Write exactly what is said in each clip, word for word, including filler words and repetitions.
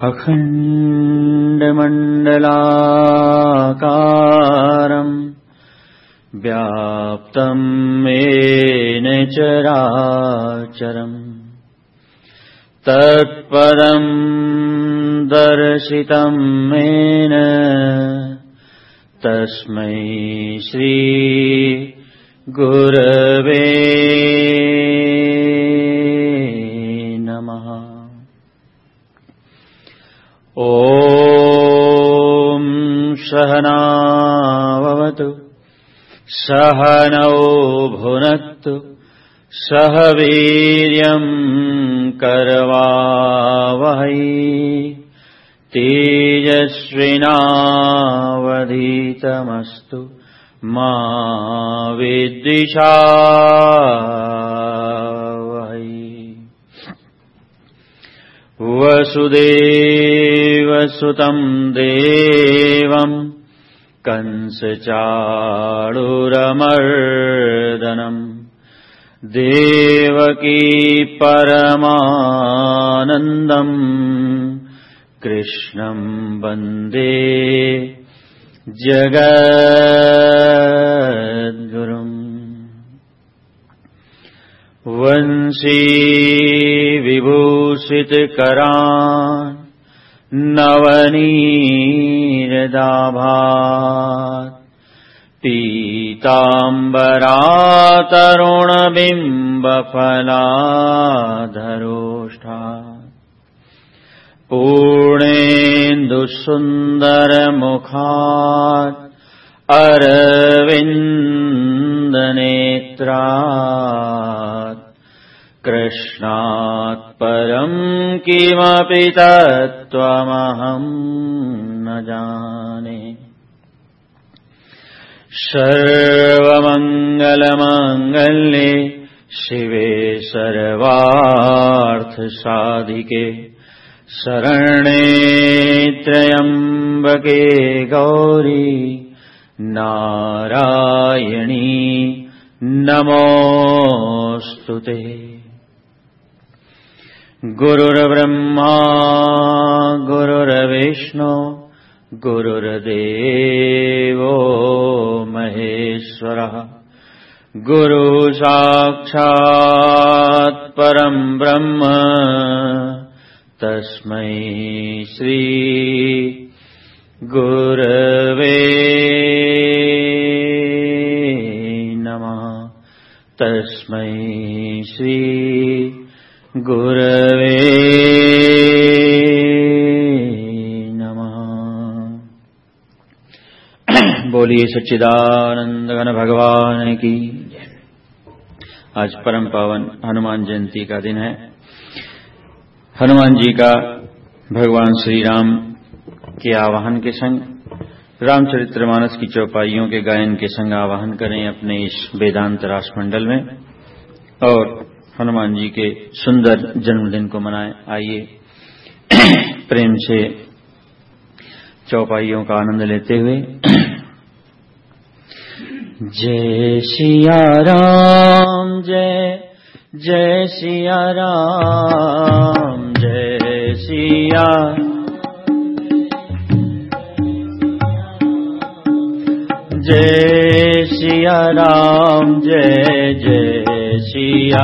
अखण्डमण्डलाकारम् व्याप्तं येन चराचरम् तत्पदं दर्शितं येन तस्मै श्री गुरवे नमः। ॐ सहना भवतु सहनौ भुनक्तु सह वीर्यं करवावहै तेजस्विनावधीतमस्तु मा विद्विषावहै। वसुदेवसुतं देवं कंसचाणूरमर्दनम् देवकी परमानन्दम् कृष्णं वन्दे जगद्गुरुम्। वंशी विभूषितकरान् नवनीरदाभात् पीताम्बरातरुणबिम्बफलाधरोष्ठात् पूर्णेन्दुसुन्दरमुखात् अरविन्दनेत्रात् कृष्णात् परं किमपि तत्त्वमहं न जाने। सर्वमङ्गलमाङ्गल्ये शिवे सर्वार्थसाधिके शरण्ये त्र्यम्बके गौरी नारायणी नमोऽस्तुते। गुरुर्ब्रह्मा गुरुर्विष्णु गुरुर्देवो महेश्वरः गुरु साक्षात् परं ब्रह्म तस्मै श्री गुरवे नमः। तस्मै श्री गुरवे नमः। बोलिए सच्चिदानंद घन भगवान की। आज परम पावन हनुमान जयंती का दिन है। हनुमान जी का भगवान श्री राम के आवाहन के संग रामचरितमानस की चौपाइयों के गायन के संग आवाहन करें अपने इस वेदांत रासमंडल में और हनुमान जी के सुंदर जन्मदिन को मनाएं। आइए प्रेम से चौपाइयों का आनंद लेते हुए जय सिया राम जय जय सिया राम जय सिया जय सिया राम जय जय सिया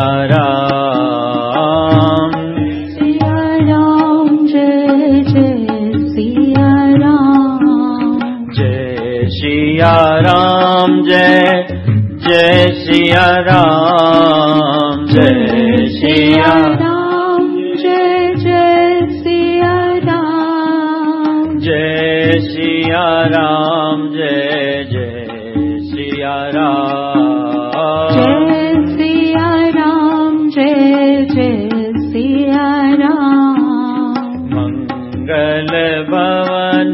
राम सिया राम जय जय सिया राम जय सिया राम जय जय सिया राम जय सिया राम जय जय सिया राम जय सिया राम जय जय सिया राम जय सिया राम जय जय सिया राम मंगल भवन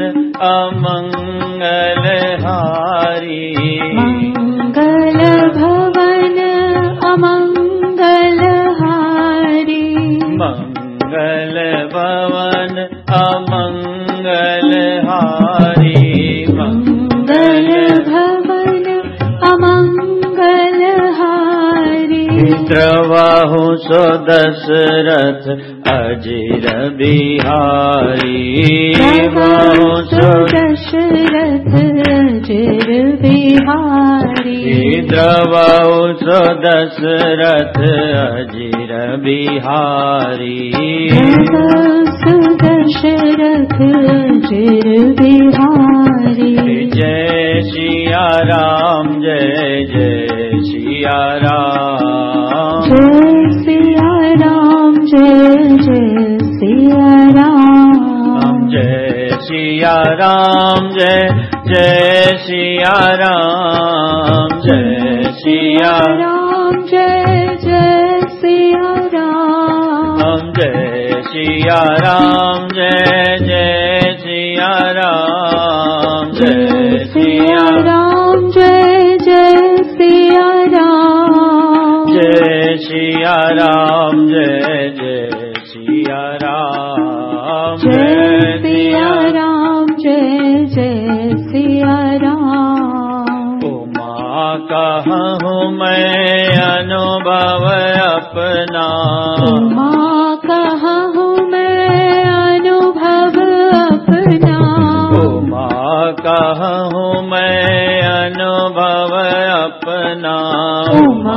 अमंगल हारी मंगल भवन अमंगल हारी मंगल भवन अमंगल हारी मंगल भवन अमंगल हारी द्रवाहु सो दशरथ अजिर बिहारी दशरथ अजर बिहारी द्रवौस दशरथ अजर बिहारी दशरथ अजर बिहारी जय सिया राम जय जय सिया राम जय सिया राम जय जय सिया राम जय सिया राम जय जय सिया राम जय सिया राम जय जय सिया राम जय सिया राम जय जय सिया राम जय सिया राम जय जय सिया राम जय सिया राम जय जय सिया राम जय सिया राम जय जय सिया राम उमा कहूँ मैं अनुभव अपना उमा कहूँ मैं अनुभव अपना उमा कहूँ मैं अनुभव अपना उमा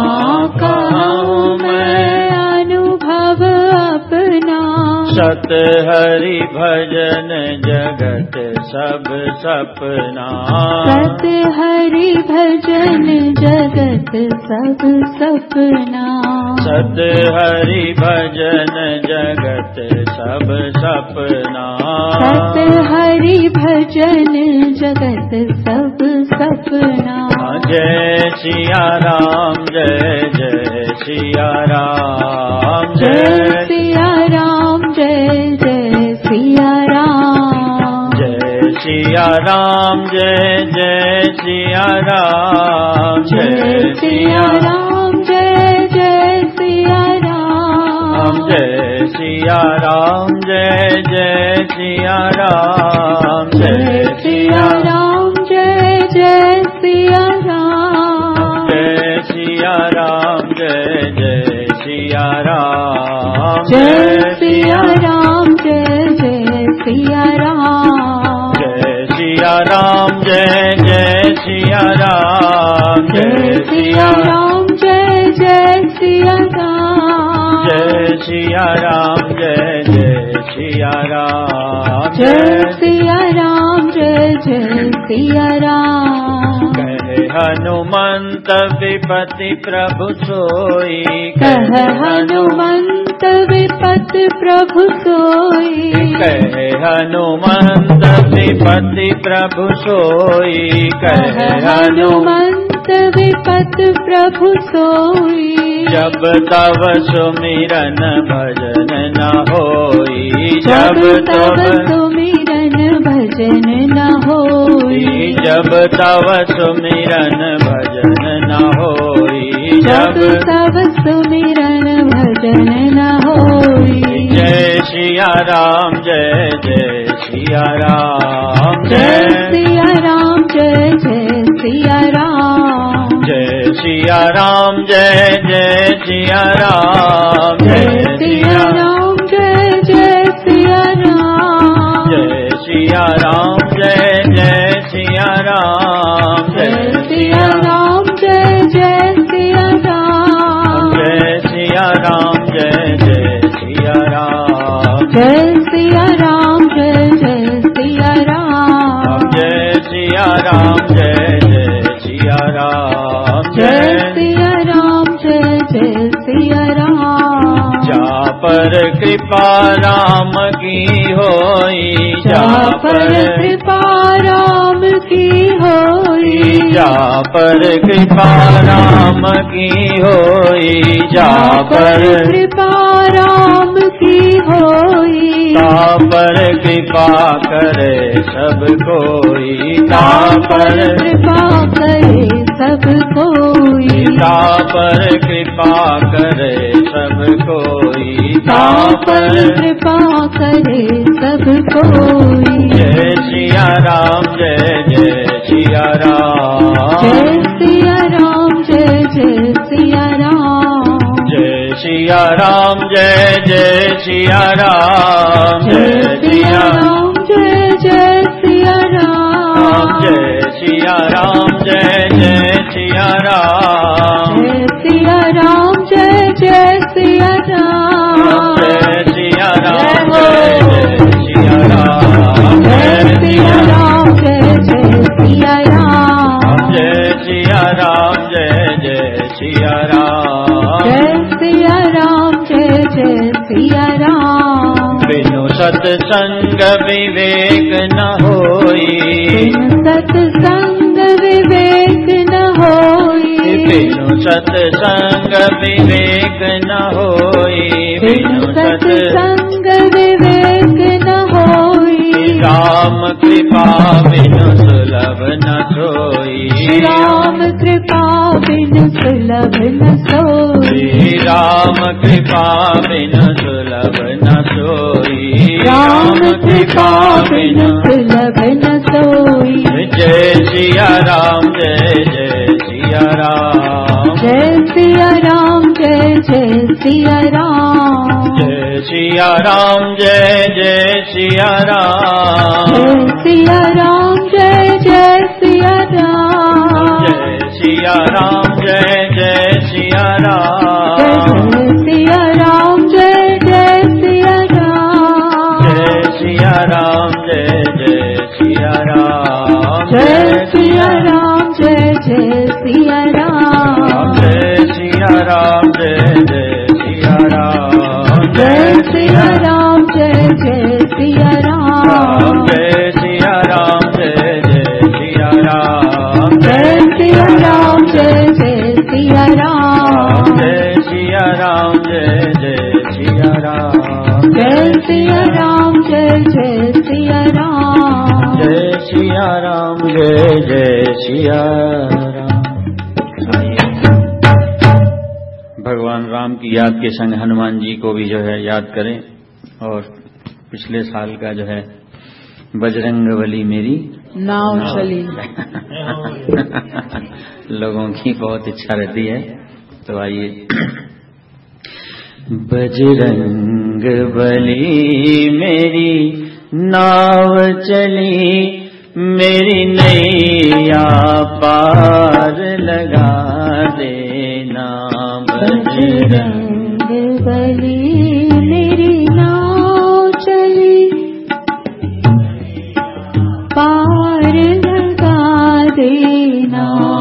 कहूँ मैं अनुभव अपना सत हरि भजन जगत सब सपना सत हरि भजन जगत सब सपना सत हरि भजन जगत सब सपना सत हरि भजन जगत सब सपना जय सिया राम जय जय सिया राम जय सिया राम जय जय सिया राम जय सिया राम जय जय सिया राम जय सिया राम जय जय सिया राम जय सिया राम जय जय सिया राम जय सिया राम जय जय सिया राम जय सिया राम जय जय सिया राम जय सिया राम जय जय सिया राम जय सिया राम जय जय सिया राम जय सिया राम जय जय सिया राम जय सिया राम जय जय सिया राम जय सिया राम जय जय सिया राम कहे हनुमंत विपति प्रभु सोई कह हनुमंत विपति प्रभु सोई कहे हनुमंत विपति प्रभु सोई कह हनुमंत विपति प्रभु सोई जब तव सुमिरन भजन न होई जब तव सुमिरन भजन न होई जब तव सुमिरन भजन न होई जब तव सुमिरन भजन न होई जय सिया राम जय जय सिया राम जय सिया राम जय जय सिया राम जय सिया राम जय जय सिया राम जय सिया राम जय जय सिया राम जय सिया राम जय जय सिया राम जय सिया राम जय जय सिया राम जय सिया राम जय जय सिया राम जय सिया राम जय जय सिया राम जय सिया राम जय जय सिया राम जय सिया राम जय जय सिया राम जा पर कृपा राम की होई जा पर कृपा राम की होई जा पर कृपा राम की होई जा पर कृपा राम की होई ता पर कृपा करे सब कोई ता पर कृपा करे सब कोई ता पर कृपा करे सब कोई ता पर कृपा करे सब कोई जय सिया राम जय जय सिया राम जय सिया राम जय जय सिया राम जय सिया राम जय जय सिया राम जय सिया राम सत्संग विवेक न होई, बिनु सत्संग विवेक न होई, बिनु सत्संग विवेक न होई, बिनु सत्संग विवेक न होई, राम कृपा बिनु सुलभ न सोई, राम कृपा बिनु सुलभ न सोई, राम कृपा बिनु सुलभ न सोई, राम कृपा बिनु सुलभ न सोई। जय सिया राम जय जय सिया राम, जय सिया राम जय जय सिया राम, जय सिया राम जय जय सिया राम, जय सिया राम जय जय सिया राम, जय सिया राम जय जय सिया राम, जय सिया राम जय जय सिया राम, जय सिया राम जय जय सिया राम, जय सिया राम जय जय सिया राम, जय सिया राम जय जय सिया राम, जय सिया राम जय जय सिया राम, जय सिया राम जय जय सिया राम, जय सिया राम जय जय सिया राम, जय सिया राम जय जय सिया राम, जय सिया राम जय जय सिया राम, जय सिया राम जय जय सिया राम। भगवान राम की याद के संग हनुमान जी को भी जो है याद करें, और पिछले साल का जो है बजरंगबली मेरी नाव चली। लोगों की बहुत इच्छा रहती है, तो आइए। बजरंगबली मेरी नाव चली, मेरी नैया पार लगा देना। बजरंगबली मेरी नाव चली, पार लगा देना।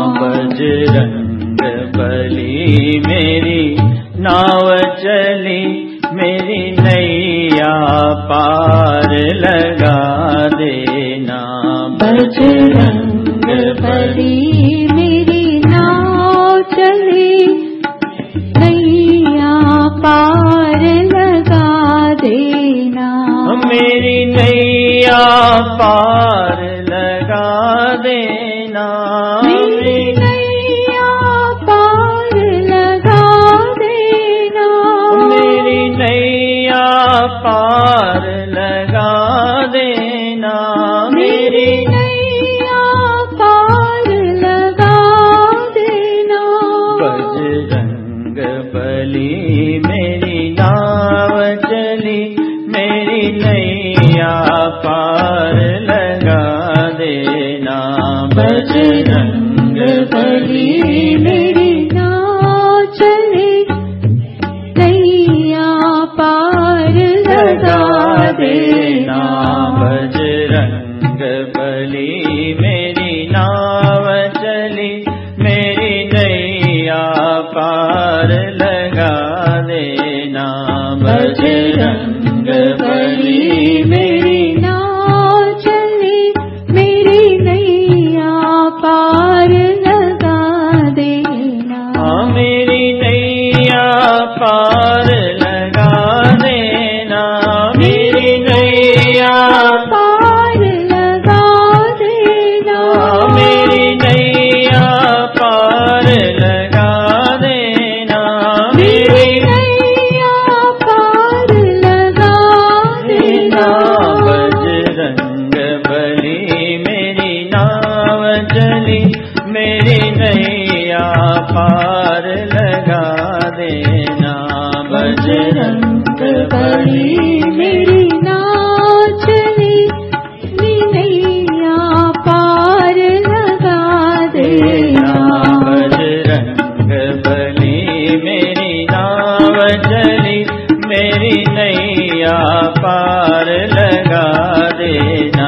बजरंगबली मेरी नाव चली, मेरी नैया पार लगा देना। बजरंगबली मेरी नाव चली, नैया पार लगा देना। मेरी नैया पार लगा देना। मेरी नैया पार लगा देना। मेरी नैया पार लगा देना। मेरी नैया पार लगा देना। बजरंगबली मेरी नाव चली, मेरी नैया पार लगा देना। बजरंगबली मेरी नाव चली, नैया पार लगा देना। बजरंगबली मेरी नाव चली, मेरी नैया पार लगा देना। बजरंगबली मेरी नाव चली, मेरी नैया पार लगा देना। मेरी नैया पार लगा देना। मेरी नैया पार लगा देना। मेरी नैया पार लगा देना। मेरी नैया पार लगा देना। बजरंगबली मेरी नाव चली, मेरी नैया पार लगा देना। बजरंगबली मेरी नाव चली, नैया पार लगा देना। बजरंगबली मेरी नाव चली, मेरी नैया पार लगा देना।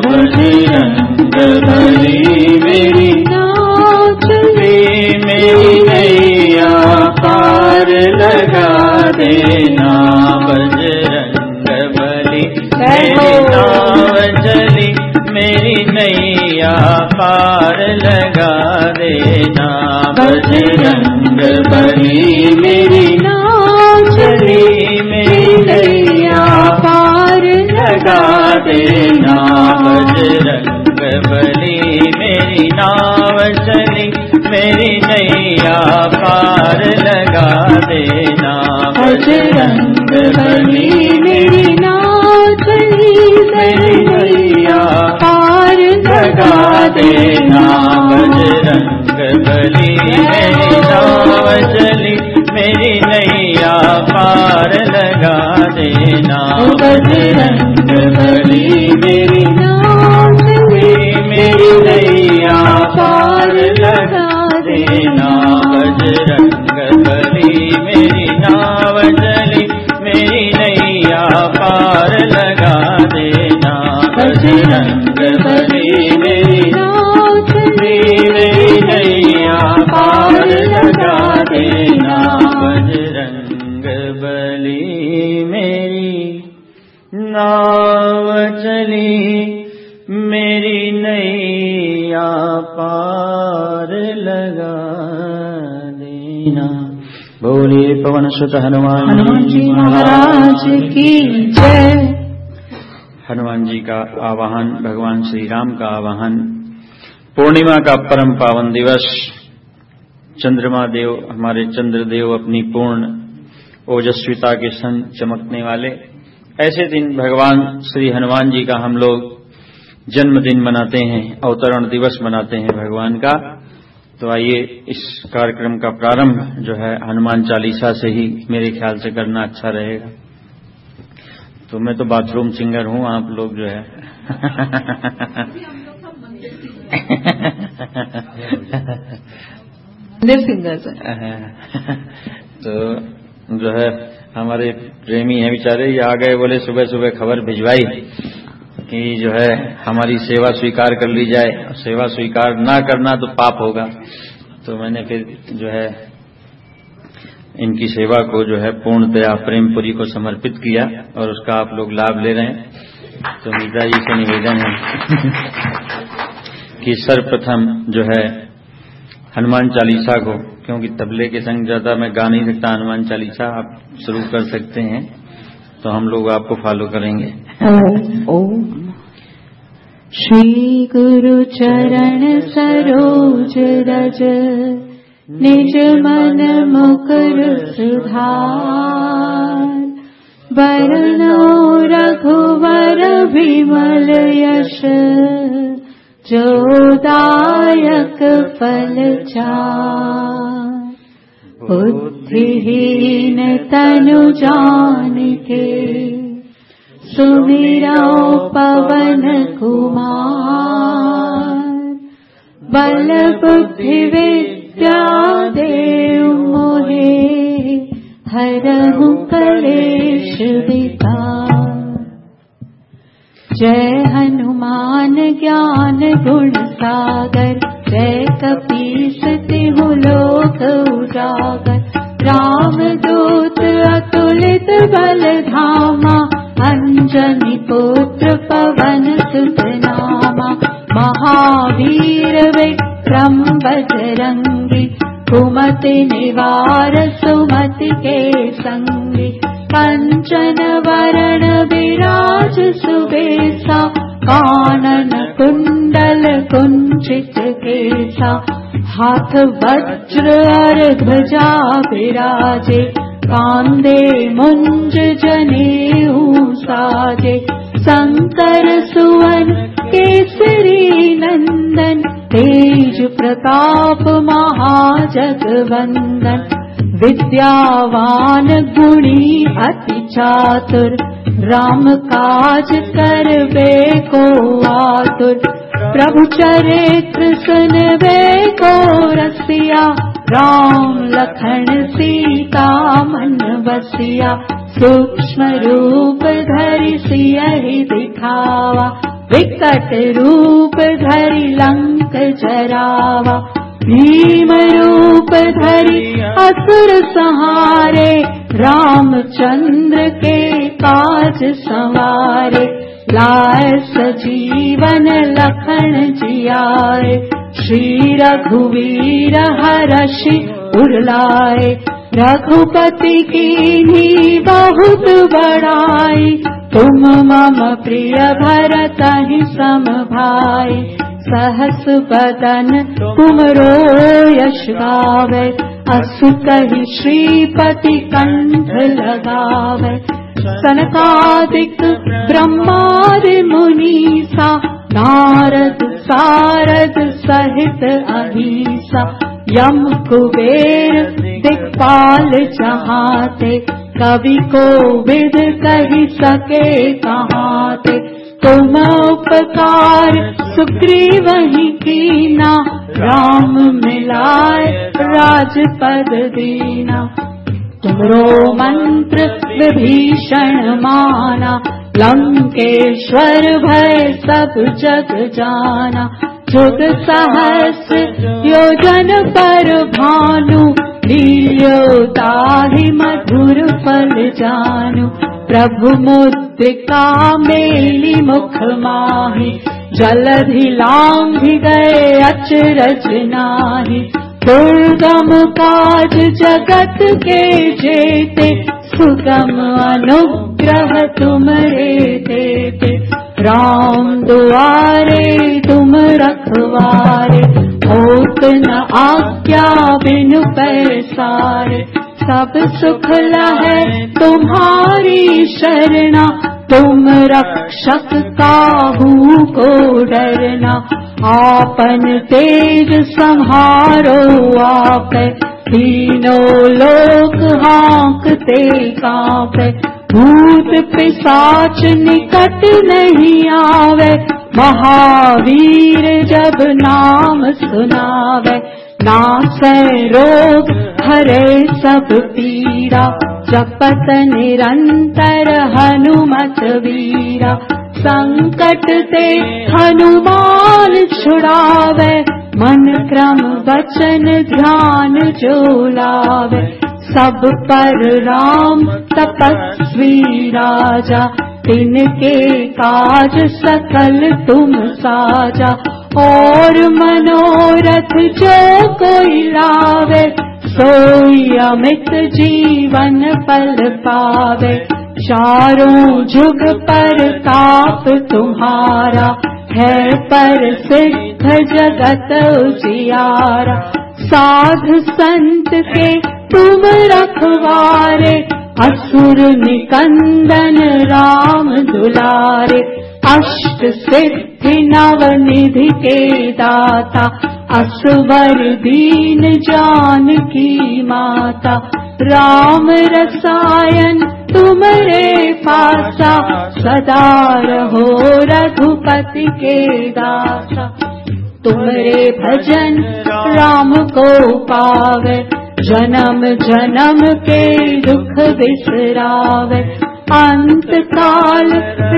बजरंगबली मेरी नाव चली, मेरी नैया पार लगा देना। बजरंगबली नाव चली मेरी नैया पार लगा देना। बजरंग बली मेरी नाव चली मेरी नैया पार लगा देना। बजरंग बली मेरी नाव चली मेरी नैया पार लगा देना। बजरंग बली मेरी नाव चली मेरी नैया पार लगा देना। बजरंग बली मेरी नाव चली मेरी नैया पार लगा देना। बजरंग बली मेरी नाव चली मेरी नैया पार लगा देना। बजरंग बली मेरी नाव चली मेरी नैया पार लगा देना। बजरंग बली मेरी नाव चली मेरी नैया पार लगा देना। बजरंग बली मेरी नाव चली मेरी नैया पार लगा देना। बोलिए पवन सुत हनुमान हनुमान जी महाराज की जय। हनुमान जी का आवाहन, भगवान श्री राम का आवाहन। पूर्णिमा का परम पावन दिवस, चंद्रमा देव, हमारे चंद्रदेव अपनी पूर्ण ओजस्विता के संग चमकने वाले ऐसे दिन भगवान श्री हनुमान जी का हम लोग जन्मदिन मनाते हैं, अवतरण दिवस मनाते हैं भगवान का। तो आइए इस कार्यक्रम का प्रारंभ जो है हनुमान चालीसा से ही मेरे ख्याल से करना अच्छा रहेगा। तो मैं तो बाथरूम सिंगर हूं, आप लोग जो है सिंगर तो जो है हमारे प्रेमी हैं बेचारे, ये आ गए, बोले सुबह सुबह खबर भिजवाई कि जो है हमारी सेवा स्वीकार कर ली जाए। सेवा स्वीकार ना करना तो पाप होगा। तो मैंने फिर जो है इनकी सेवा को जो है पूर्णतया प्रेमपुरी को समर्पित किया और उसका आप लोग लाभ ले रहे हैं। तो मीता जी से निवेदन है कि सर्वप्रथम जो है हनुमान चालीसा को, क्योंकि तबले के संग ज्यादा मैं गा नहीं सकता हनुमान चालीसा, आप शुरू कर सकते हैं तो हम लोग आपको फॉलो करेंगे। ओम श्री गुरु चरण सरोज रज निज मन मुकुर सुधार। वरनो रघुवर विमल यश जोदायक फल चार। बुद्धिहीन तनु जानिके सुमिरो पवन कुमार। बल बुद्धि विद्या देव मोहे हरहु कलेश विकार। जय हनुमान ज्ञान गुण सागर जय कपीस तिहु लोक उजागर। रामदूत अतुलित बल धामा अंजनी पुत्र पवन सुत नामा। महावीर विक्रम बजरंगी कुमति निवार सुमति के संगी। कंचन वरण विराज सुबेसा कानन कुंडल कुंचित केसा। हाथ वज्र और ध्वजा विराजे कांधे मुंज जनेऊ साजे। शंकर सुवन केसरी नंदन तेज प्रताप महाजगवंदन। विद्यावान गुणी अति चातुर राम काज करबे को आतुर। प्रभु चरित्र सुनबे को रसिया राम लखन सीता मन बसिया। सूक्ष्म रूप धरि सियहि दिखावा विकट रूप धरि लंक जरावा। भीम रूप धरि असुर संहारे रामचंद्र के काज संवारे। लाए सजीवन लखन जियाए। श्री रघुवीर हरषि उरलाए। रघुपति कीन्ही बहुत बड़ाई। तुम मम प्रिय भरतहि सम भाई। सहस बदन तुमरो यश गावे। असु कहि श्रीपति कंठ लगावे। सनकादिक ब्रह्मादि मुनीसा। नारद सारद सहित अहिसा। यम कुबेर दिक्पाल जहाते। कवि को विद कहि सके कहाते। तुम उपकार सुग्रीवहि कीना। राम मिलाए राजपद दीना। तुमरो मंत्र विभीषण माना। लंकेश्वर भय सब जग जाना। जुग सहस्र योजन पर भानु। लील्यो ताहि मधुर फल जानु। प्रभु मुद्रिका मेली मुख माहि। जलधि लांघि गए अचरज नाहि। दुर्गम काज जगत के जेते। सुगम अनुग्रह तुमरे तेते। राम दुआरे तुम रखवारे। होत न आज्ञा बिनु पैसारे। सब सुख लहै तुम्हारी शरणा। तुम रक्षक काहू को डरना। आपन तेज संहारो आपै। तीनों लोक हाँकते कांपै। भूत पिशाच निकट नहीं आवे। महावीर जब नाम सुनावे। नासै रोग हरे सब पीरा। जपत निरंतर हनुमत वीरा। संकट ते हनुमान छुड़ावे। मन क्रम वचन ध्यान जो लावे। सब पर राम तपस्वी राजा। तिनके काज सकल तुम साजा। और मनोरथ जो कोई लावे। सोई अमित जीवन फल पावे। चारों जुग पर ताप तुम्हारा। है पर सिद्ध जगत उजियारा। साधु संत के तुम रखवारे। असुर निकंदन राम दुलारे। अष्ट सिद्धि नव निधि के दाता। असवर दीन जानकी माता। राम रसायन तुमरे पासा। सदा रहो रघुपति के दासा। तुमरे भजन राम को पावे। जन्म जन्म के दुख बिसरावे। अंत काल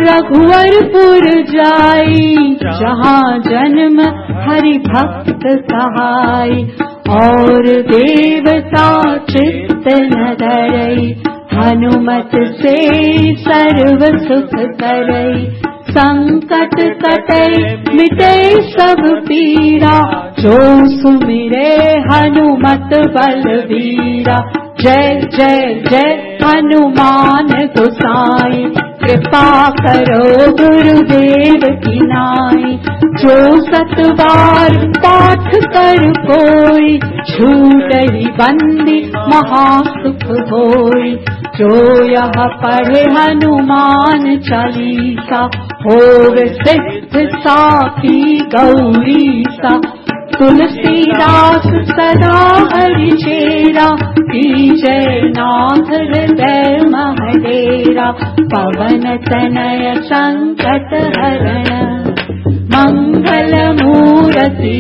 रघुवरपुर जाई। जहाँ जन्म हरि भक्त सहाई। और देवता चित्त न धरई। हनुमत से सर्व सुख करई। संकट कटई मिटे सब पीरा। जो सुमिरे हनुमत बलवीरा। जय जय जय हनुमान गोसाई। कृपा करो गुरुदेव की नाई। जो सतबार पाठ कर कोई। छूटहि बंदी महासुख होई। जो यह पढ़े हनुमान चालीसा। होवे सिद्ध साखी गौरीसा। तुलसीदास सदा हरि चेरा। जय नाथ हृदय महडेरा। पवन तनय संकट हरण। मंगल मूरति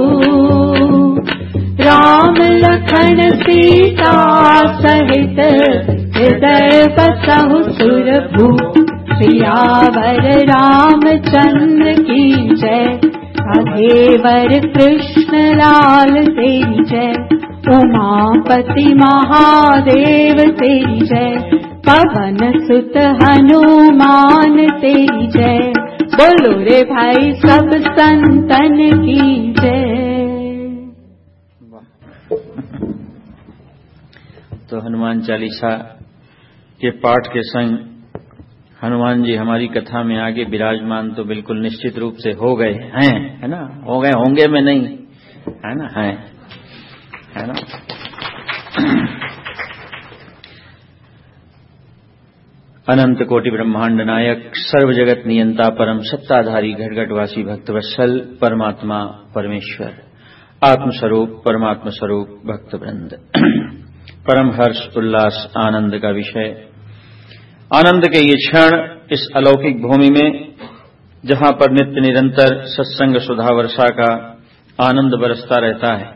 रूप। राम लखन सीता सहित। हृदय बसहु सुरभूप। सियावर रामचंद्र की जय। अधेवर कृष्ण लाल तेरी जय। उमापति महादेव तेरी जय। पवन सुत हनुमान तेरी जय, बोलो रे भाई सब संतन की जय। तो हनुमान चालीसा के पाठ के संग हनुमान जी हमारी कथा में आगे विराजमान तो बिल्कुल निश्चित रूप से हो गए हैं, है ना। हो गए होंगे में नहीं, है ना, है, है ना। अनंत कोटि ब्रह्मांड नायक, सर्व जगत नियंता, परम सत्ताधारी, घटघटवासी, भक्तवत्सल परमात्मा परमेश्वर, आत्मस्वरूप परमात्मा स्वरूप भक्त वृंद, परम हर्ष उल्लास आनंद का विषय, आनंद के ये क्षण इस अलौकिक भूमि में जहां पर नित्य निरंतर सत्संग सुधा वर्षा का आनंद बरसता रहता है,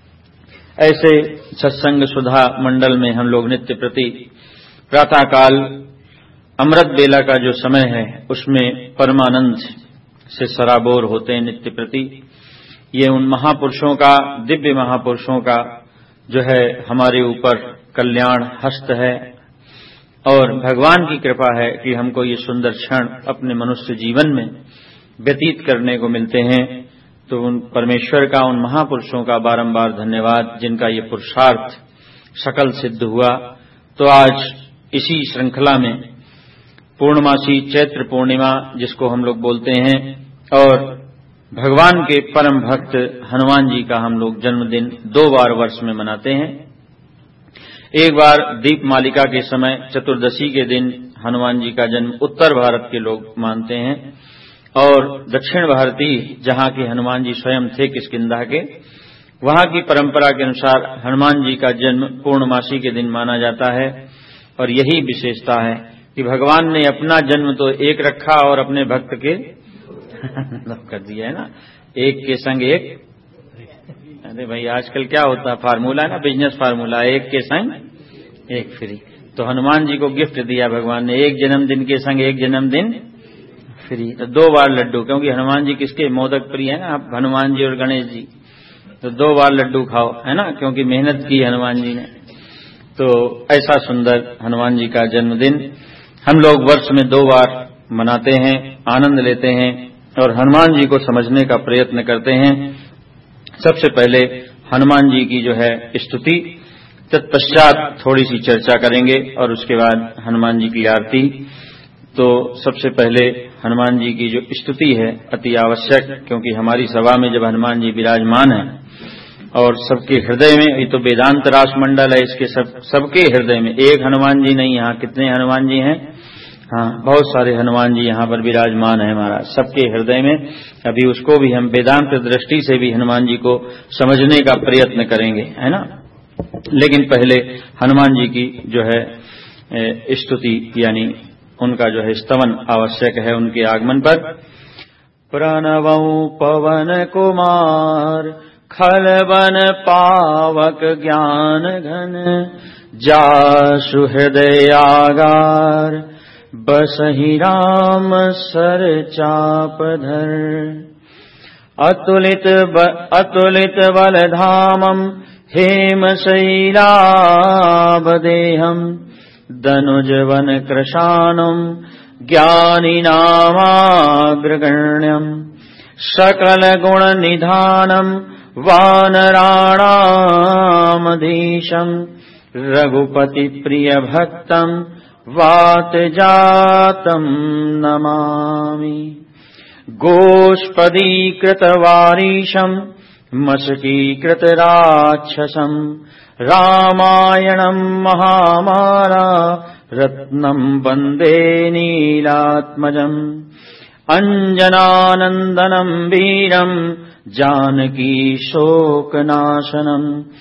ऐसे सत्संग सुधा मंडल में हम लोग नित्य प्रति प्रातःकाल अमृत बेला का जो समय है उसमें परमानंद से सराबोर होते हैं नित्य प्रति। ये उन महापुरुषों का, दिव्य महापुरुषों का जो है हमारे ऊपर कल्याण हस्त है और भगवान की कृपा है कि हमको ये सुंदर क्षण अपने मनुष्य जीवन में व्यतीत करने को मिलते हैं। तो उन परमेश्वर का, उन महापुरुषों का बारंबार धन्यवाद जिनका ये पुरुषार्थ सकल सिद्ध हुआ। तो आज इसी श्रृंखला में पूर्णमासी चैत्र पूर्णिमा जिसको हम लोग बोलते हैं और भगवान के परम भक्त हनुमान जी का हम लोग जन्मदिन दो बार वर्ष में मनाते हैं। एक बार दीप मालिका के समय चतुर्दशी के दिन हनुमान जी का जन्म उत्तर भारत के लोग मानते हैं और दक्षिण भारतीय जहां के हनुमान जी स्वयं थे किष्किंधा के, वहां की परंपरा के अनुसार हनुमान जी का जन्म पूर्णमासी के दिन माना जाता है। और यही विशेषता है कि भगवान ने अपना जन्म तो एक रखा और अपने भक्त के कर दिया है ना, एक के संग एक। अरे भाई आजकल क्या होता है फार्मूला है ना, बिजनेस फार्मूला, एक के संग एक फ्री। तो हनुमान जी को गिफ्ट दिया भगवान ने, एक जन्मदिन के संग एक जन्मदिन फ्री। तो दो बार लड्डू, क्योंकि हनुमान जी किसके मोदक प्रिय है ना, आप हनुमान जी और गणेश जी, तो दो बार लड्डू खाओ, है ना, क्योंकि मेहनत की हनुमान जी ने। तो ऐसा सुंदर हनुमान जी का जन्मदिन हम लोग वर्ष में दो बार मनाते हैं, आनंद लेते हैं और हनुमान जी को समझने का प्रयत्न करते हैं। सबसे पहले हनुमान जी की जो है स्तुति, तत्पश्चात थोड़ी सी चर्चा करेंगे और उसके बाद हनुमान जी की आरती। तो सबसे पहले हनुमान जी की जो स्तुति है अति आवश्यक, क्योंकि हमारी सभा में जब हनुमान जी विराजमान है और सबके हृदय में, ये तो वेदांत रास मंडल है, इसके सब सबके हृदय में एक हनुमान जी नहीं, यहाँ कितने हनुमान जी हैं, हाँ बहुत सारे हनुमान जी यहाँ पर विराजमान है महाराज, सबके हृदय में। अभी उसको भी हम वेदांत दृष्टि से भी हनुमान जी को समझने का प्रयत्न करेंगे, है ना। लेकिन पहले हनुमान जी की जो है स्तुति यानी उनका जो है स्तवन आवश्यक है उनके आगमन पर। प्रणवं पवन कुमार खलबन पावक ज्ञान घन, जासु हृदय आगार बसहि राम सर चाप धर। अतुलित ब, अतुलित बलधामं हेम शैलाभदेहं, दनुजवन कृशानं ज्ञानिनामाग्रगण्यं, सकल गुण निधानं वानराणामधीशं, रघुपति प्रिय भक्तं वातजातं नमामि। गोष्पदीकृतवारीशं मशकीकृतराक्षसं, रामायणं महामाला रत्नं वन्दे नीलात्मजम्। अंजनानन्दनं वीरं जानकी शोकनाशनं,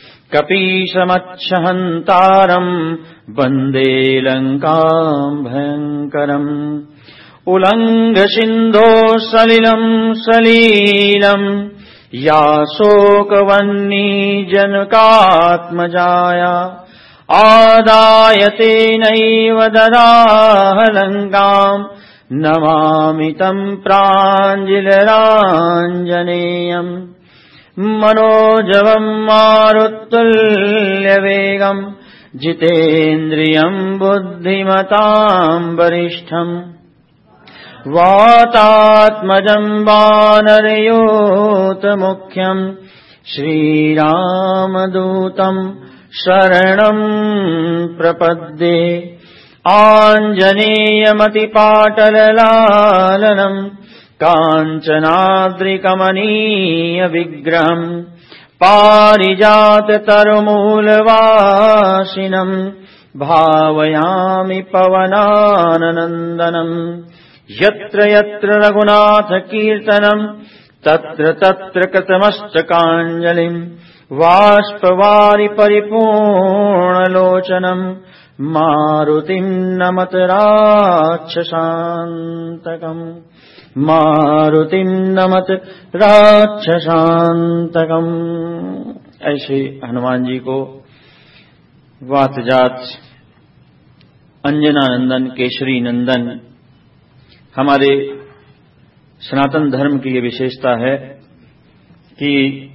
कपीशमच्छहन्तारं वन्दे लङ्कां भयङ्करम्। उल्लङ्घ्य सिन्धो सलिलं सलीलं, या शोकवह्नि जनकात्मजाया, आदाय तेनैव ददाह लङ्काम्, नमामि तं प्राञ्जलिराञ्जनेयम्। मनोजवं मारुत्तुल्यवेगं जितेन्द्रियम् बुद्धिमताम् वरिष्ठम् वातात्मजम् वानरयोतमुख्यम् श्रीरामदूतम् शरणम् प्रपद्ये आञ्जनेयमतिपाटललालनम् काञ्चनाद्रिकमनीयविग्रहम् पारिजाततरुमूलवासिनम् भावयामि पवनाननन्दनम् यत्र यत्र रघुनाथकीर्तनम् तत्र तत्र कृतमस्तकाञ्जलिम् बाष्पवारि परिपूर्णलोचनम् मारुतिम् नमत राक्षसान्तकम् मारुतिम् नमत राक्षसान्तकम्। ऐसे हनुमान जी को वातजात अंजनानंदन केशरी नंदन हमारे सनातन धर्म की ये विशेषता है कि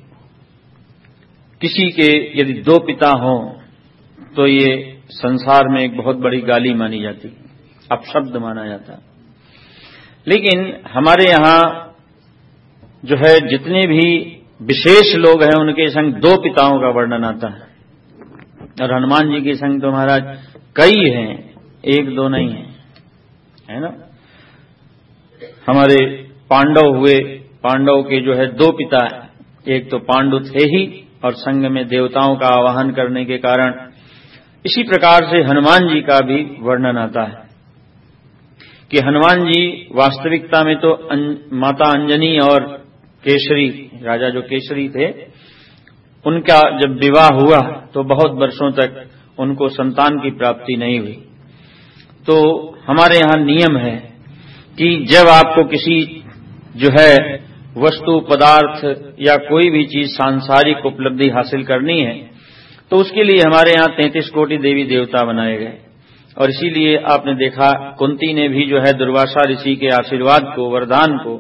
किसी के यदि दो पिता हों तो ये संसार में एक बहुत बड़ी गाली मानी जाती, अपशब्द माना जाता। लेकिन हमारे यहाँ जो है जितने भी विशेष लोग हैं उनके संग दो पिताओं का वर्णन आता है, और हनुमान जी के संग तो महाराज कई हैं, एक दो नहीं है, है ना। हमारे पांडव हुए, पांडव के जो है दो पिता, एक तो पांडु थे ही और संग में देवताओं का आवाहन करने के कारण। इसी प्रकार से हनुमान जी का भी वर्णन आता है कि हनुमान जी वास्तविकता में तो अं, माता अंजनी और केसरी राजा जो केसरी थे उनका जब विवाह हुआ तो बहुत वर्षों तक उनको संतान की प्राप्ति नहीं हुई। तो हमारे यहाँ नियम है कि जब आपको किसी जो है वस्तु पदार्थ या कोई भी चीज सांसारिक उपलब्धि हासिल करनी है तो उसके लिए हमारे यहाँ तैंतीस कोटि देवी देवता बनाए गए। और इसीलिए आपने देखा कुंती ने भी जो है दुर्वासा ऋषि के आशीर्वाद को, वरदान को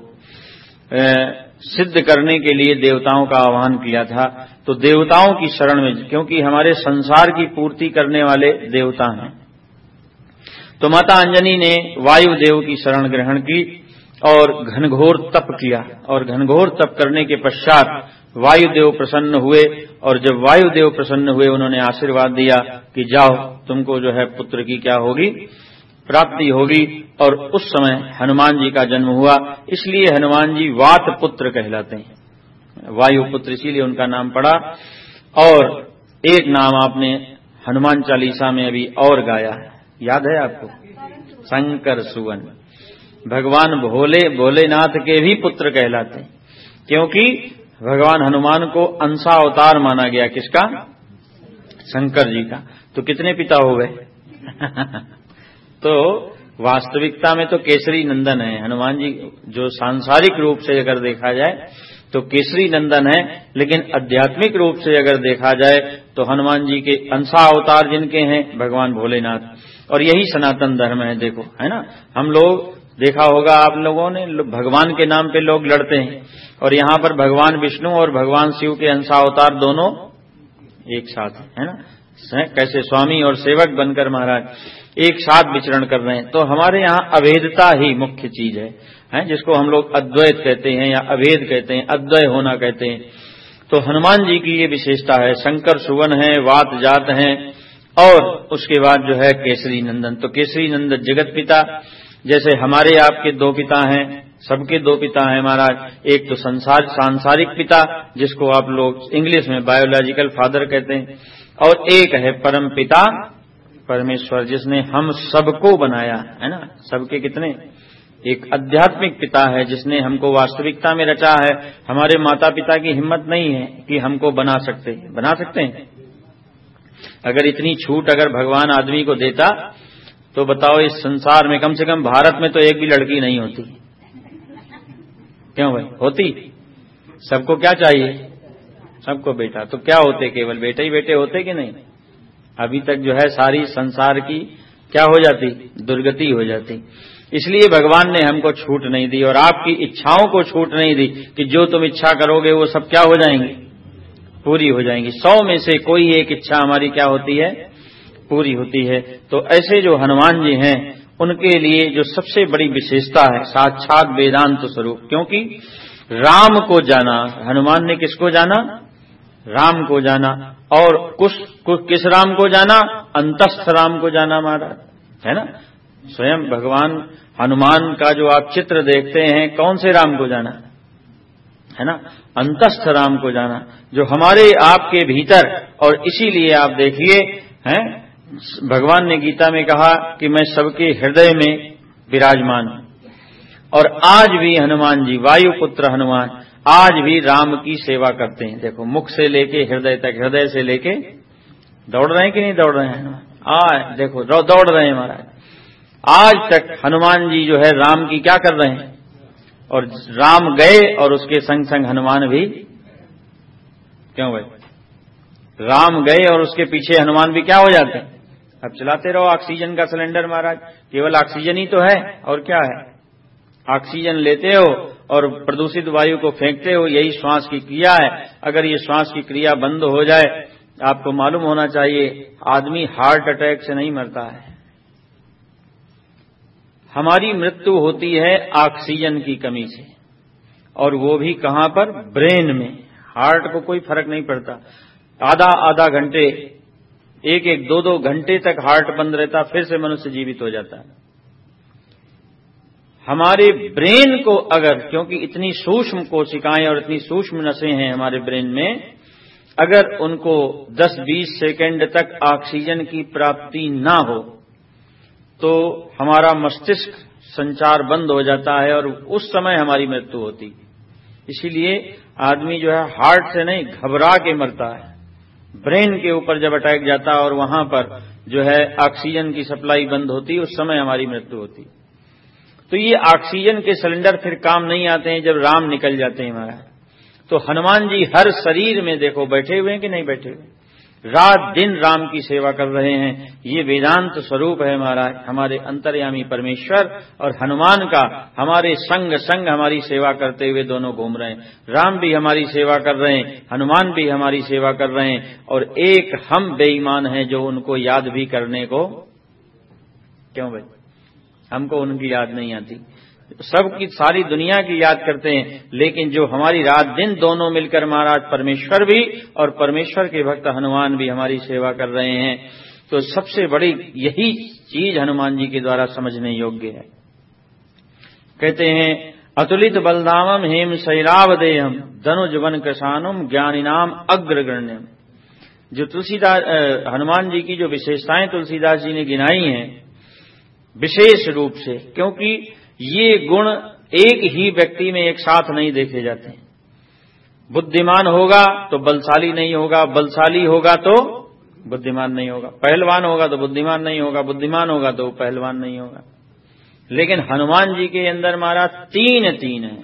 सिद्ध करने के लिए देवताओं का आह्वान किया था। तो देवताओं की शरण में, क्योंकि हमारे संसार की पूर्ति करने वाले देवता हैं, तो माता अंजनी ने वायुदेव की शरण ग्रहण की और घनघोर तप किया। और घनघोर तप करने के पश्चात वायुदेव प्रसन्न हुए, और जब वायुदेव प्रसन्न हुए उन्होंने आशीर्वाद दिया कि जाओ तुमको जो है पुत्र की क्या होगी, प्राप्ति होगी। और उस समय हनुमान जी का जन्म हुआ, इसलिए हनुमान जी वात पुत्र कहलाते हैं, वायु पुत्र इसीलिए उनका नाम पड़ा। और एक नाम आपने हनुमान चालीसा में अभी और गाया है, याद है आपको, शंकर सुवन। भगवान भोले भोलेनाथ के भी पुत्र कहलाते हैं, क्योंकि भगवान हनुमान को अंशा अवतार माना गया, किसका, शंकर जी का। तो कितने पिता हो गए तो वास्तविकता में तो केसरी नंदन है हनुमान जी, जो सांसारिक रूप से अगर देखा जाए तो केसरी नंदन है, लेकिन आध्यात्मिक रूप से अगर देखा जाए तो हनुमान जी के अंशा अवतार जिनके हैं भगवान भोलेनाथ। और यही सनातन धर्म है, देखो, है ना। हम लोग देखा होगा आप लोगों ने, भगवान के नाम पे लोग लड़ते हैं, और यहाँ पर भगवान विष्णु और भगवान शिव के अंशावतार दोनों एक साथ है ना, कैसे स्वामी और सेवक बनकर महाराज एक साथ विचरण कर रहे हैं। तो हमारे यहाँ अभेदता ही मुख्य चीज है, है जिसको हम लोग अद्वैत कहते हैं या अभेद कहते हैं, अद्वय होना कहते हैं। तो हनुमान जी की ये विशेषता है, शंकर सुवन है, वात जात हैं, और उसके बाद जो है केसरी नंदन। तो केसरी नंदन जगत पिता, जैसे हमारे आपके दो पिता हैं, सबके दो पिता हैं महाराज। एक तो संसार सांसारिक पिता जिसको आप लोग इंग्लिश में बायोलॉजिकल फादर कहते हैं, और एक है परम पिता परमेश्वर जिसने हम सबको बनाया, है ना। सबके कितने, एक आध्यात्मिक पिता है जिसने हमको वास्तविकता में रचा है। हमारे माता पिता की हिम्मत नहीं है कि हमको बना सकते बना सकते हैं। अगर इतनी छूट अगर भगवान आदमी को देता तो बताओ इस संसार में कम से कम भारत में तो एक भी लड़की नहीं होती, क्यों भाई, होती? सबको क्या चाहिए, सबको बेटा। तो क्या होते, केवल बेटे ही बेटे होते कि नहीं? अभी तक जो है सारी संसार की क्या हो जाती, दुर्गति हो जाती। इसलिए भगवान ने हमको छूट नहीं दी, और आपकी इच्छाओं को छूट नहीं दी कि जो तुम इच्छा करोगे वो सब क्या हो जाएंगी, पूरी हो जाएंगी। सौ में से कोई एक इच्छा हमारी क्या होती है, पूरी होती है। तो ऐसे जो हनुमान जी हैं उनके लिए जो सबसे बड़ी विशेषता है साक्षात वेदांत स्वरूप, क्योंकि राम को जाना, हनुमान ने किसको जाना? राम को जाना। और कुछ, कुछ किस राम को जाना? अंतस्थ राम को जाना महाराज, है ना। स्वयं भगवान हनुमान का जो आप चित्र देखते हैं, कौन से राम को जाना? है ना, अंतस्थ राम को जाना, जो हमारे आपके भीतर। और इसीलिए आप देखिए, हैं, भगवान ने गीता में कहा कि मैं सबके हृदय में विराजमान हूं। और आज भी हनुमान जी, वायुपुत्र हनुमान, आज भी राम की सेवा करते हैं। देखो, मुख से लेके हृदय तक, हृदय से लेके दौड़ रहे हैं कि नहीं दौड़ रहे हैं हनुमान? आज देखो दौड़ रहे हैं महाराज। आज तक हनुमान जी जो है राम की क्या कर रहे हैं? और राम गए और उसके संग संग हनुमान भी, क्यों भाई? राम गए और उसके पीछे हनुमान भी क्या हो जाते हैं? अब चलाते रहो ऑक्सीजन का सिलेंडर महाराज, केवल ऑक्सीजन ही तो है, और क्या है? ऑक्सीजन लेते हो और प्रदूषित वायु को फेंकते हो, यही श्वास की क्रिया है। अगर ये श्वास की क्रिया बंद हो जाए, आपको मालूम होना चाहिए आदमी हार्ट अटैक से नहीं मरता है। हमारी मृत्यु होती है ऑक्सीजन की कमी से, और वो भी कहां पर? ब्रेन में। हार्ट को कोई फर्क नहीं पड़ता, आधा आधा घंटे, एक एक दो दो घंटे तक हार्ट बंद रहता, फिर से मनुष्य जीवित हो जाता है। हमारे ब्रेन को अगर, क्योंकि इतनी सूक्ष्म कोशिकाएं और इतनी सूक्ष्म नसें हैं हमारे ब्रेन में, अगर उनको दस बीस सेकंड तक ऑक्सीजन की प्राप्ति ना हो तो हमारा मस्तिष्क संचार बंद हो जाता है और उस समय हमारी मृत्यु होती। इसीलिए आदमी जो है हार्ट से नहीं, घबरा के मरता है। ब्रेन के ऊपर जब अटैक जाता है और वहां पर जो है ऑक्सीजन की सप्लाई बंद होती, उस समय हमारी मृत्यु होती। तो ये ऑक्सीजन के सिलेंडर फिर काम नहीं आते हैं जब राम निकल जाते हैं महाराज। तो हनुमान जी हर शरीर में देखो बैठे हुए हैं कि नहीं बैठे हुए, रात दिन राम की सेवा कर रहे हैं। ये वेदांत स्वरूप है महाराज, हमारे अंतर्यामी परमेश्वर और हनुमान का हमारे संग संग हमारी सेवा करते हुए दोनों घूम रहे हैं। राम भी हमारी सेवा कर रहे हैं, हनुमान भी हमारी सेवा कर रहे हैं, और एक हम बेईमान हैं जो उनको याद भी करने को, क्यों भाई? हमको उनकी याद नहीं आती। सबकी सारी दुनिया की याद करते हैं, लेकिन जो हमारी रात दिन दोनों मिलकर महाराज परमेश्वर भी और परमेश्वर के भक्त हनुमान भी हमारी सेवा कर रहे हैं। तो सबसे बड़ी यही चीज हनुमान जी के द्वारा समझने योग्य है। कहते हैं अतुलित बलधामम हेम शैरावदेयम धनुज वन कृशानम ज्ञानिनाम अग्रगण्यम। जो तुलसीदास हनुमान जी की जो विशेषताएं तुलसीदास जी ने गिनाई हैं विशेष रूप से, क्योंकि ये गुण एक ही व्यक्ति में एक साथ नहीं देखे जाते हैं। बुद्धिमान होगा तो बलशाली नहीं होगा, बलशाली होगा तो बुद्धिमान नहीं होगा, पहलवान होगा तो बुद्धिमान नहीं होगा, बुद्धिमान होगा तो पहलवान नहीं होगा। लेकिन हनुमान जी के अंदर महाराज तीन तीन है।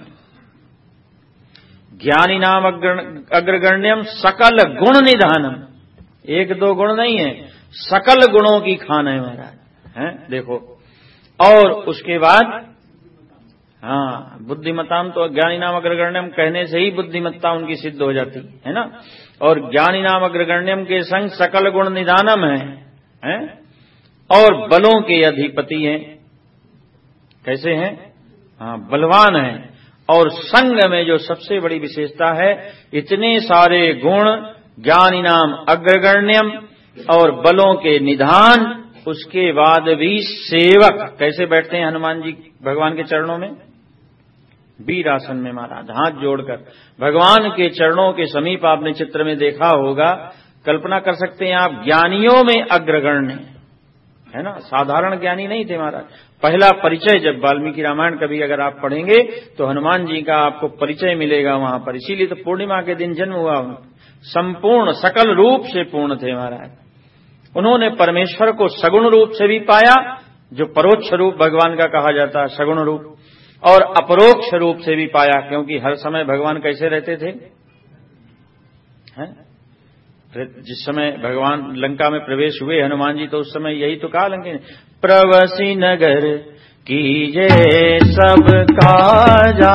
ज्ञानी नाम अग्रगण्यम सकल गुण निधानम। एक दो गुण नहीं है, सकल गुणों की खान है महाराज, हैं देखो। और उसके बाद हाँ बुद्धिमताम, तो ज्ञानी नाम अग्रगण्यम कहने से ही बुद्धिमत्ता उनकी सिद्ध हो जाती है ना। और ज्ञानी नाम अग्रगण्यम के संग सकल गुण निधानम है, हैं? और बलों के अधिपति हैं। कैसे हैं? हाँ बलवान हैं। और संग में जो सबसे बड़ी विशेषता है, इतने सारे गुण, ज्ञानी नाम अग्रगण्यम और बलों के निधान, उसके बाद भी सेवक। कैसे बैठते हैं हनुमान जी भगवान के चरणों में? वीर आसन में महाराज, हाथ जोड़कर भगवान के चरणों के समीप। आपने चित्र में देखा होगा, कल्पना कर सकते हैं आप, ज्ञानियों में अग्रगण्य है ना, साधारण ज्ञानी नहीं थे महाराज। पहला परिचय जब वाल्मीकि रामायण कभी अगर आप पढ़ेंगे तो हनुमान जी का आपको परिचय मिलेगा वहां पर। इसीलिए तो पूर्णिमा के दिन जन्म हुआ उनका। संपूर्ण सकल रूप से पूर्ण थे महाराज। उन्होंने परमेश्वर को सगुण रूप से भी पाया, जो परोक्ष रूप भगवान का कहा जाता है सगुण रूप, और अपरोक्ष रूप से भी पाया, क्योंकि हर समय भगवान कैसे रहते थे? हैं? जिस समय भगवान लंका में प्रवेश हुए हनुमान जी, तो उस समय यही तो कहा लंके ने, प्रवसी नगर कीजे सब काजा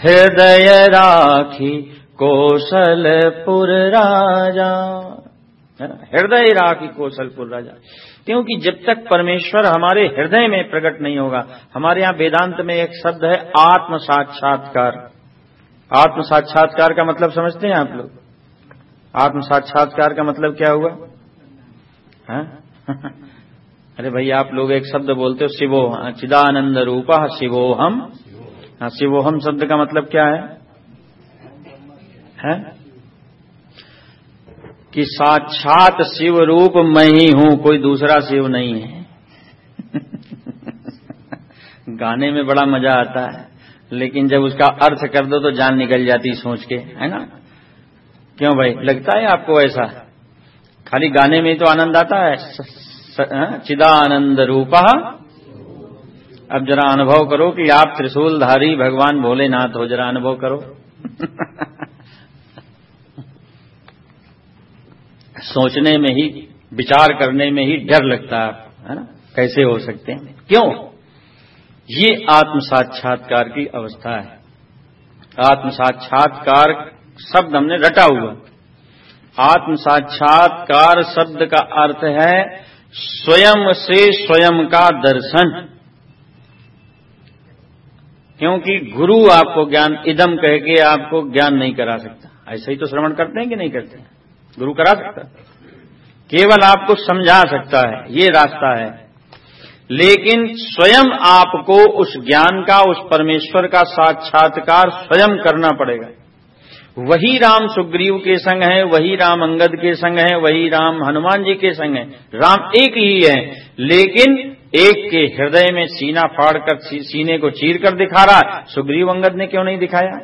हृदय राखी कौशलपुर राजा। है ना। हृदय राखी कौशलपुर राजा, क्योंकि जब तक परमेश्वर हमारे हृदय में प्रकट नहीं होगा। हमारे यहाँ वेदांत में एक शब्द है आत्म साक्षात्कार। आत्म साक्षात्कार का मतलब समझते हैं आप लोग? आत्म साक्षात्कार का मतलब क्या हुआ? अरे भाई आप लोग एक शब्द बोलते हो शिवो, चिदानंद रूपा शिवोहम। हाँ, शिवोहम शब्द का मतलब क्या है? है कि साक्षात शिव रूप मैं ही हूं, कोई दूसरा शिव नहीं है। गाने में बड़ा मजा आता है, लेकिन जब उसका अर्थ कर दो तो जान निकल जाती सोच के, है ना। क्यों भाई, लगता है आपको ऐसा? खाली गाने में ही तो आनंद आता है। चिदानंद रूपा। अब जरा अनुभव करो कि आप त्रिशूलधारी भगवान भोलेनाथ हो, जरा अनुभव करो। सोचने में ही, विचार करने में ही डर लगता है, है ना, कैसे हो सकते हैं। क्यों? ये आत्म साक्षात्कार की अवस्था है। आत्म साक्षात्कार शब्द हमने रटा हुआ। आत्म साक्षात्कार शब्द का अर्थ है स्वयं से स्वयं का दर्शन। क्योंकि गुरु आपको ज्ञान इदम कह के आपको ज्ञान नहीं करा सकता। ऐसे ही तो श्रवण करते हैं कि नहीं करते हैं? गुरु करा सकता, केवल आपको समझा सकता है, ये रास्ता है। लेकिन स्वयं आपको उस ज्ञान का, उस परमेश्वर का साक्षात्कार स्वयं करना पड़ेगा। वही राम सुग्रीव के संग है, वही राम अंगद के संग है, वही राम हनुमान जी के संग है। राम एक ही है, लेकिन एक के हृदय में सीना फाड़कर, सीने को चीर कर दिखा रहा है। सुग्रीव अंगद ने क्यों नहीं दिखाया?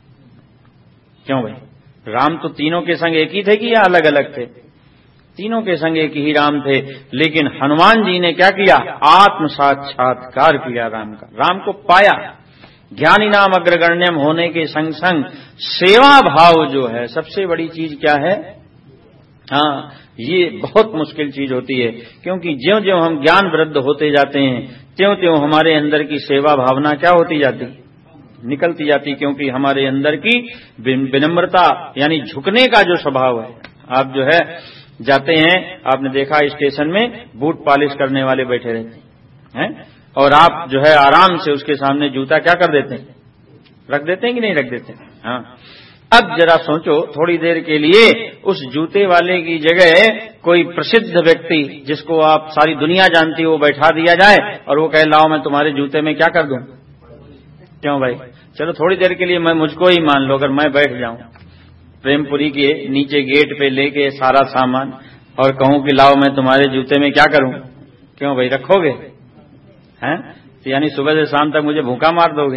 क्यों भाई? राम तो तीनों के संग एक ही थे कि या अलग अलग थे? तीनों के संग एक ही राम थे। लेकिन हनुमान जी ने क्या किया? आत्म साक्षात्कार किया राम का, राम को पाया। ज्ञानी नाम अग्रगण्यम होने के संग संग सेवा भाव जो है सबसे बड़ी चीज क्या है? हाँ, ये बहुत मुश्किल चीज होती है, क्योंकि ज्यों ज्यों हम ज्ञान वृद्ध होते जाते हैं त्यों त्यों हमारे अंदर की सेवा भावना क्या होती जाती? निकलती जाती। क्योंकि हमारे अंदर की विनम्रता यानी झुकने का जो स्वभाव है। आप जो है जाते हैं, आपने देखा स्टेशन में बूट पॉलिश करने वाले बैठे रहते हैं, और आप जो है आराम से उसके सामने जूता क्या कर देते हैं? रख देते हैं कि नहीं रख देते? हाँ। अब जरा सोचो, थोड़ी देर के लिए उस जूते वाले की जगह कोई प्रसिद्ध व्यक्ति जिसको आप सारी दुनिया जानती हो वो बैठा दिया जाए और वो कहे लाओ मैं तुम्हारे जूते में क्या कर दूं? क्यों भाई? चलो थोड़ी देर के लिए मैं मुझको ही मान लो, अगर मैं बैठ जाऊं प्रेमपुरी के नीचे गेट पे लेके सारा सामान और कहूं कि लाओ मैं तुम्हारे जूते में क्या करूं? क्यों भाई, रखोगे? हैं? तो यानी सुबह से शाम तक मुझे भूखा मार दोगे?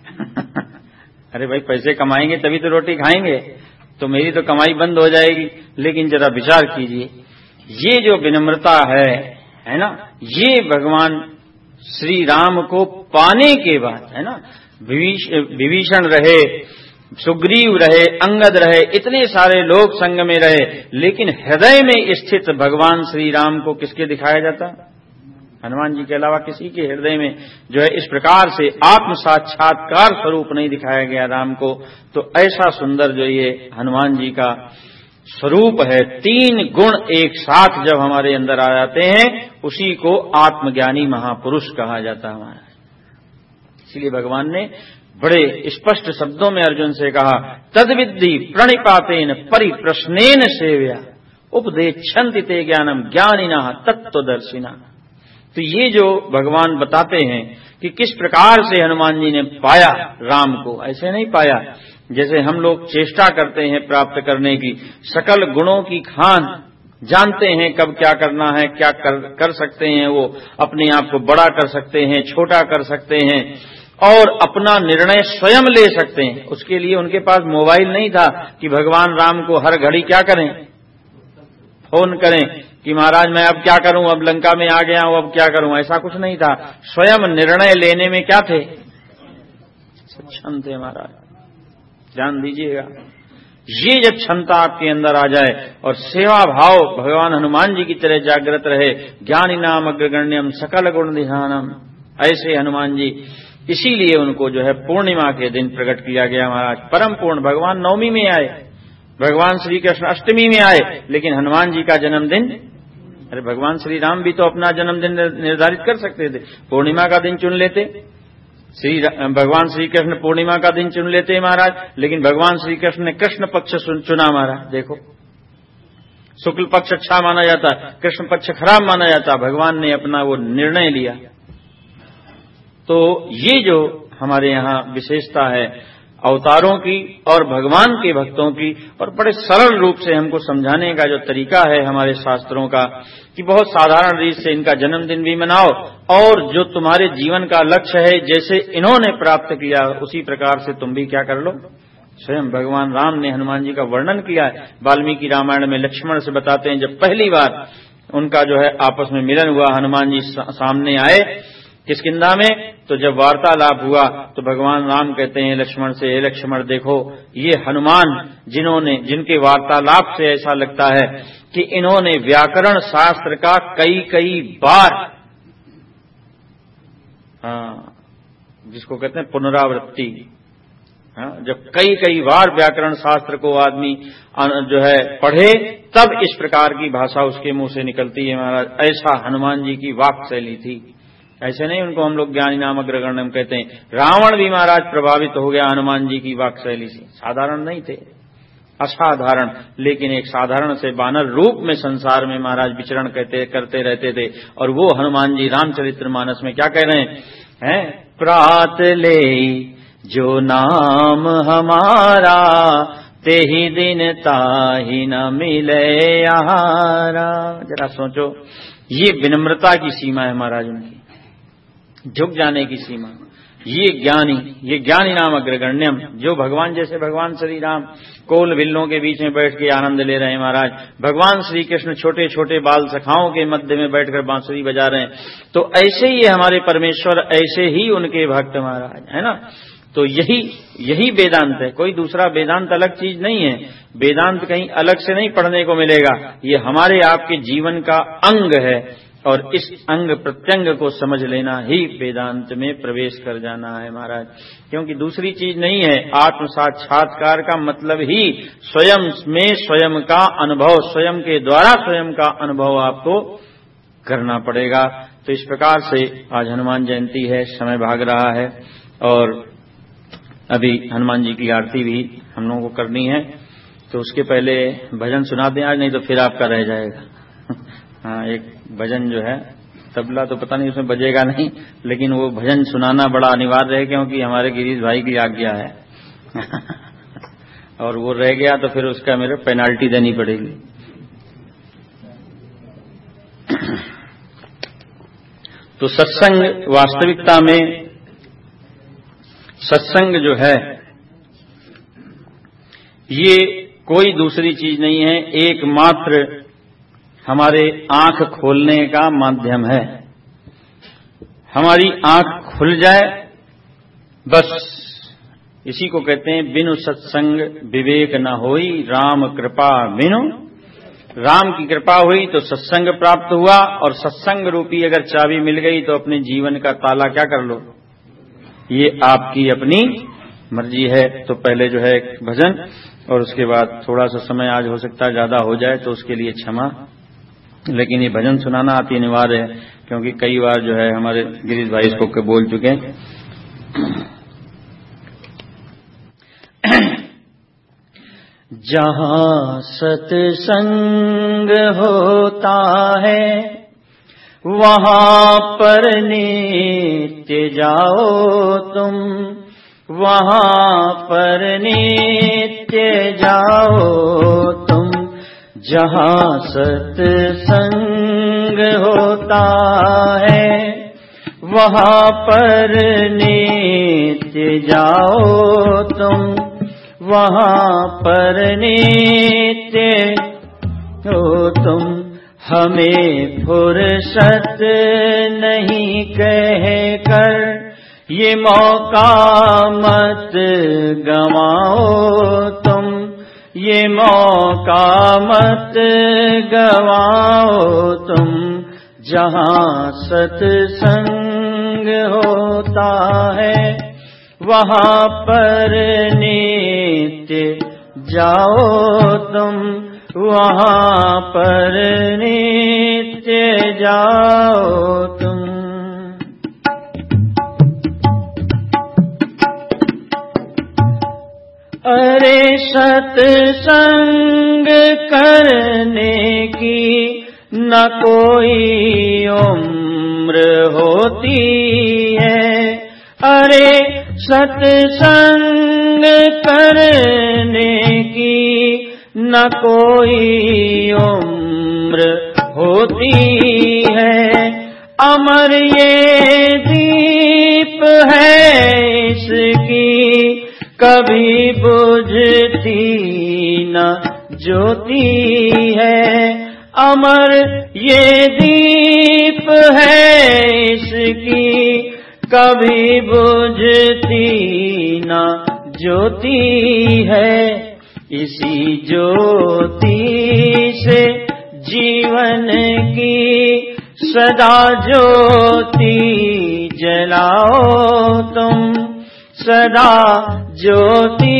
अरे भाई, पैसे कमाएंगे तभी तो रोटी खाएंगे, तो मेरी तो कमाई बंद हो जाएगी। लेकिन जरा विचार कीजिए, ये जो विनम्रता है है ना, ये भगवान श्री राम को पाने के बाद, है ना, विभीषण रहे, सुग्रीव रहे, अंगद रहे, इतने सारे लोग संग में रहे, लेकिन हृदय में स्थित भगवान श्री राम को किसके दिखाया जाता? हनुमान जी के अलावा किसी के हृदय में जो है इस प्रकार से आत्म साक्षात्कार स्वरूप नहीं दिखाया गया राम को। तो ऐसा सुंदर जो ये हनुमान जी का स्वरूप है, तीन गुण एक साथ जब हमारे अंदर आ जाते हैं, उसी को आत्मज्ञानी महापुरुष कहा जाता है हमारा। इसलिए भगवान ने बड़े स्पष्ट शब्दों में अर्जुन से कहा, तद्विद्धि प्रणिपातेन परिप्रश्नेन सेव्या उपदेक्षन्ति ते ज्ञानम ज्ञानिनः तत्त्वदर्शिनः। तो ये जो भगवान बताते हैं कि किस प्रकार से हनुमान जी ने पाया राम को, ऐसे नहीं पाया जैसे हम लोग चेष्टा करते हैं प्राप्त करने की। सकल गुणों की खान जानते हैं, कब क्या करना है, क्या कर, कर सकते हैं, वो अपने आप को बड़ा कर सकते हैं, छोटा कर सकते हैं और अपना निर्णय स्वयं ले सकते हैं। उसके लिए उनके पास मोबाइल नहीं था कि भगवान राम को हर घड़ी क्या करें, फोन करें कि महाराज मैं अब क्या करूं, अब लंका में आ गया हूं, अब क्या करूं, ऐसा कुछ नहीं था। स्वयं निर्णय लेने में क्या थे? सक्षम थे महाराज। ध्यान दीजिएगा, ये जब क्षमता आपके अंदर आ जाए और सेवा भाव भगवान हनुमान जी की तरह जागृत रहे, ज्ञानी नाम अग्रगण्यम सकल गुण निधानम, ऐसे हनुमान जी, इसीलिए उनको जो है पूर्णिमा के दिन प्रकट किया गया महाराज। परम पूर्ण भगवान नवमी में आए, भगवान श्री कृष्ण अष्टमी में आए, लेकिन हनुमान जी का जन्मदिन, अरे भगवान श्री राम भी तो अपना जन्मदिन निर्धारित कर सकते थे, पूर्णिमा का दिन चुन लेते। श्री भगवान श्री कृष्ण पूर्णिमा का दिन चुन लेते महाराज, लेकिन भगवान श्री कृष्ण ने कृष्ण पक्ष चुना महाराज। देखो, शुक्ल पक्ष अच्छा माना जाता, कृष्ण पक्ष खराब माना जाता, भगवान ने अपना वो निर्णय लिया। तो ये जो हमारे यहाँ विशेषता है अवतारों की और भगवान के भक्तों की, और बड़े सरल रूप से हमको समझाने का जो तरीका है हमारे शास्त्रों का, कि बहुत साधारण रीत से इनका जन्मदिन भी मनाओ, और जो तुम्हारे जीवन का लक्ष्य है जैसे इन्होंने प्राप्त किया उसी प्रकार से तुम भी क्या कर लो। स्वयं भगवान राम ने हनुमान जी का वर्णन किया है वाल्मीकि रामायण में। लक्ष्मण से बताते हैं, जब पहली बार उनका जो है आपस में मिलन हुआ, हनुमान जी सामने आए किष्किंधा में, तो जब वार्तालाप हुआ तो भगवान राम कहते हैं लक्ष्मण से, हे लक्ष्मण देखो, ये हनुमान जिन्होंने, जिनके वार्तालाप से ऐसा लगता है कि इन्होंने व्याकरण शास्त्र का कई कई बार, हाँ, जिसको कहते हैं पुनरावृत्ति, हाँ, जब कई कई बार व्याकरण शास्त्र को आदमी जो है पढ़े तब इस प्रकार की भाषा उसके मुंह से निकलती है महाराज। ऐसा हनुमान जी की वाक शैली थी। ऐसे नहीं उनको हम लोग ज्ञानी नाम अग्रगण्यम कहते हैं। रावण भी महाराज प्रभावित हो गया हनुमान जी की वाक शैली से। साधारण नहीं थे, असाधारण, लेकिन एक साधारण से वानर रूप में संसार में महाराज विचरण कहते करते रहते थे। और वो हनुमान जी रामचरितमानस में क्या कह रहे हैं, हैं? प्रात ले जो नाम हमारा, ते ही दिन ताहि न मिले आहारा। जरा सोचो, ये विनम्रता की सीमा है महाराज उनकी, झुक जाने की सीमा। ये ज्ञानी, ये ज्ञानी नाम अग्रगण्यम, जो भगवान जैसे भगवान श्री राम कोल विल्लों के बीच में बैठ के आनंद ले रहे हैं महाराज, भगवान श्री कृष्ण छोटे छोटे बाल सखाओं के मध्य में बैठकर बांसुरी बजा रहे हैं, तो ऐसे ही हमारे परमेश्वर, ऐसे ही उनके भक्त महाराज, है ना। तो यही यही वेदांत है, कोई दूसरा वेदांत अलग चीज नहीं है। वेदांत कहीं अलग से नहीं पढ़ने को मिलेगा, ये हमारे आपके जीवन का अंग है, और इस अंग प्रत्यंग को समझ लेना ही वेदांत में प्रवेश कर जाना है महाराज। क्योंकि दूसरी चीज नहीं है। आत्म साक्षात्कार का मतलब ही स्वयं में स्वयं का अनुभव, स्वयं के द्वारा स्वयं का अनुभव आपको करना पड़ेगा। तो इस प्रकार से आज हनुमान जयंती है, समय भाग रहा है, और अभी हनुमान जी की आरती भी हम लोगों को करनी है। तो उसके पहले भजन सुना दें आज, नहीं तो फिर आपका रह जाएगा। हाँ, एक भजन जो है, तबला तो पता नहीं उसमें बजेगा नहीं, लेकिन वो भजन सुनाना बड़ा अनिवार्य है, क्योंकि हमारे गिरीश भाई की आज्ञा है। और वो रह गया तो फिर उसका मेरे पेनाल्टी देनी पड़ेगी। तो सत्संग, वास्तविकता में सत्संग जो है ये कोई दूसरी चीज नहीं है, एकमात्र हमारे आंख खोलने का माध्यम है। हमारी आंख खुल जाए बस, इसी को कहते हैं बिनु सत्संग विवेक न होई, राम कृपा बिनु। राम की कृपा हुई तो सत्संग प्राप्त हुआ, और सत्संग रूपी अगर चाबी मिल गई तो अपने जीवन का ताला क्या कर लो, ये आपकी अपनी मर्जी है। तो पहले जो है भजन, और उसके बाद थोड़ा सा समय आज हो सकता है ज्यादा हो जाए, तो उसके लिए क्षमा, लेकिन ये भजन सुनाना अति अनिवार्य है, क्योंकि कई बार जो है हमारे गिरीश भाई इसको के बोल चुके हैं। जहां सत्संग होता है वहां पर नित्य जाओ तुम, वहां पर नित्य जाओ तुम। जहां सत्संग होता है वहां पर नित्य जाओ तुम, वहां पर नित्य हो तुम। हमें फुर्सत नहीं कह कर ये मौका मत गवाओ तुम, ये मौका मत गवाओ तुम। जहां सत्संग होता है वहां पर नित्य जाओ तुम, वहाँ पर नित्य जाओ तुम। अरे सत्संग करने की न कोई उम्र होती है, अरे सत्संग करने की न कोई उम्र होती है। अमर ये दीप है इसकी कभी बुझती न ज्योति है, अमर ये दीप है इसकी कभी बुझती न ज्योति है। इसी ज्योति से जीवन की सदा ज्योति जलाओ तुम, सदा ज्योति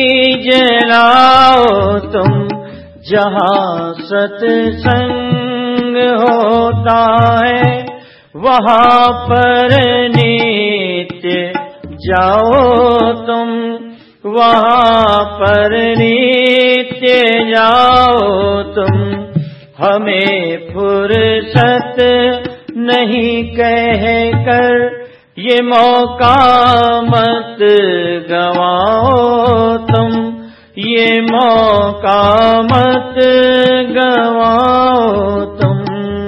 जलाओ तुम। जहाँ सत्संग होता है वहाँ पर नित्य जाओ तुम, वहाँ पर नित्य जाओ तुम। हमें फुर्सत नहीं कह कर ये मौका मत गवाओ तुम, ये मौका मत गवाओ तुम।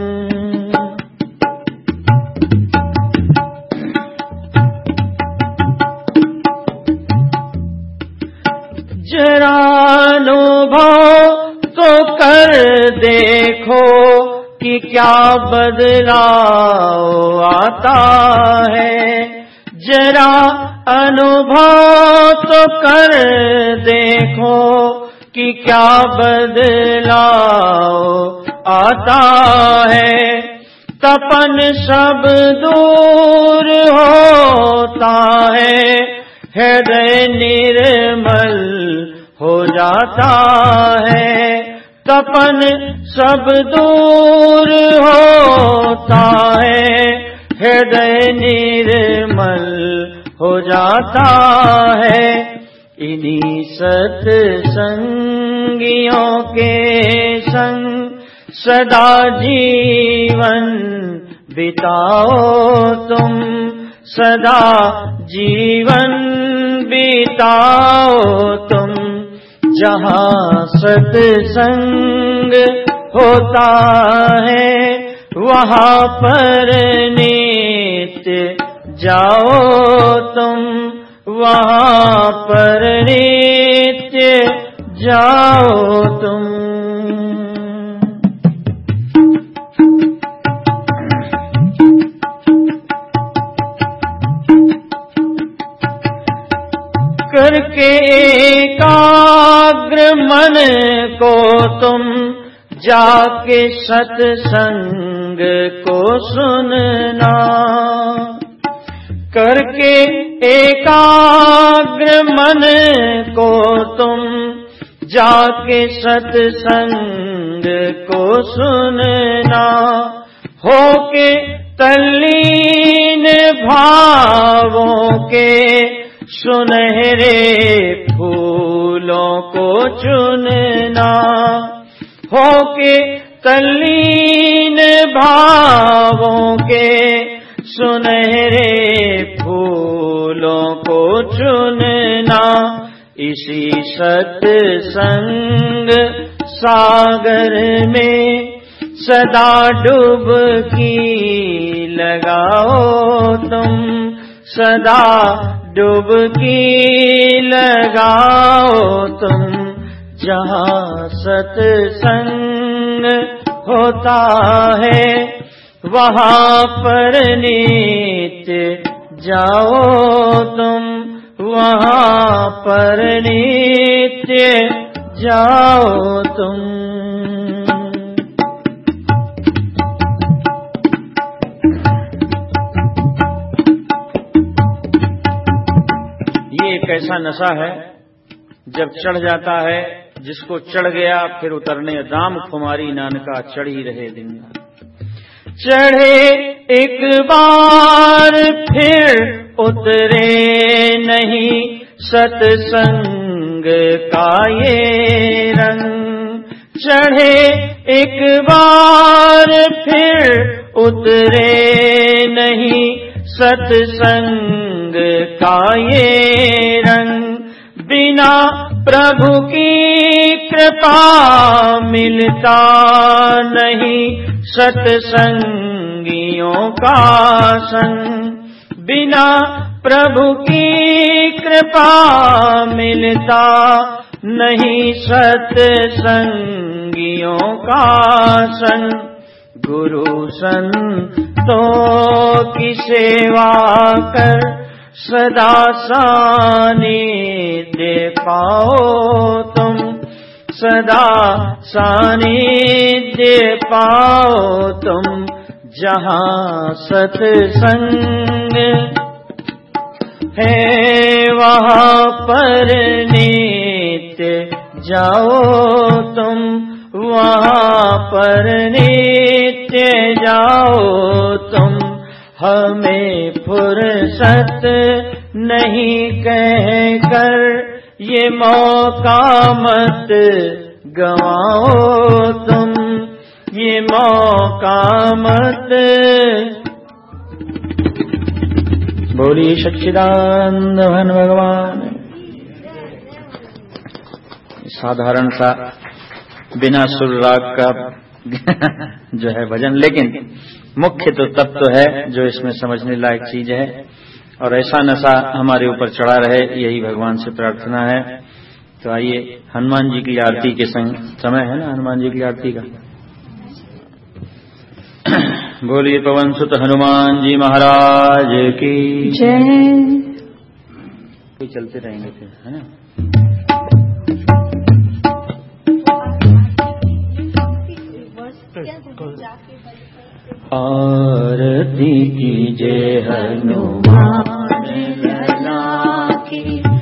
जरा अनुभव तो कर देखो कि क्या बदलाव आता है, जरा अनुभव तो कर देखो कि क्या बदलाव आता है। तपन सब दूर होता है, हृदय निर्मल हो जाता है। तपन सब दूर होता है, हृदय निर्मल हो जाता है। इन्हीं सत्संगियों के संग सदा जीवन बिताओ तुम, सदा जीवन बिताओ तुम। जहाँ सत्संग होता है वहाँ पर नित्य जाओ तुम, वहाँ पर नित्य जाओ तुम। करके एकाग्र मन को तुम जाके सत्संग को सुनना, करके एकाग्र मन को तुम जाके सत्संग को सुनना। होके तल्लीन भावों के सुनहरे फूलों को चुनना, होके तल्लीन भावों के सुनहरे फूलों को चुनना। इसी सत्संग सागर में सदा डुबकी लगाओ तुम, सदा डुबकी लगाओ तुम। जहाँ सत्संग होता है वहाँ पर नित्य जाओ तुम, वहाँ पर नित्य जाओ तुम। ये एक ऐसा नशा है जब चढ़ जाता है, जिसको चढ़ गया फिर उतरने दाम खुमारी नानका चढ़ ही रहे दिन। चढ़े एक बार फिर उतरे नहीं, सत्संग का ये रंग। चढ़े एक बार फिर उतरे नहीं, सत्संग का ये रंग। बिना प्रभु की कृपा मिलता नहीं, सत्संगियों का संग। बिना प्रभु की कृपा मिलता नहीं, सत्संगियों का संग। गुरु संतों की सेवा कर, सदा सानिध्य पाओ तुम। सदा सानिध्य पाओ तुम, जहाँ सत्संग है वहाँ पर नित्य जाओ तुम। वहाँ पर नित्य जाओ तुम। हमें फुर्सत नहीं कहकर ये मौका मत गवाओ तुम। ये मौका मत। बोलिए सच्चिदानंद घन भगवान। साधारण सा बिना सुर राग का जो है भजन, लेकिन मुख्य तो तत्व है जो इसमें समझने लायक चीज है, और ऐसा नशा हमारे ऊपर चढ़ा रहे, यही भगवान से प्रार्थना है। तो आइए हनुमान जी की आरती के संग, समय है ना हनुमान जी की आरती का। बोलिए पवन सुत हनुमान जी महाराज की जय। कोई चलते रहेंगे फिर, है ना। आरती कीजिए हनुमान लला की,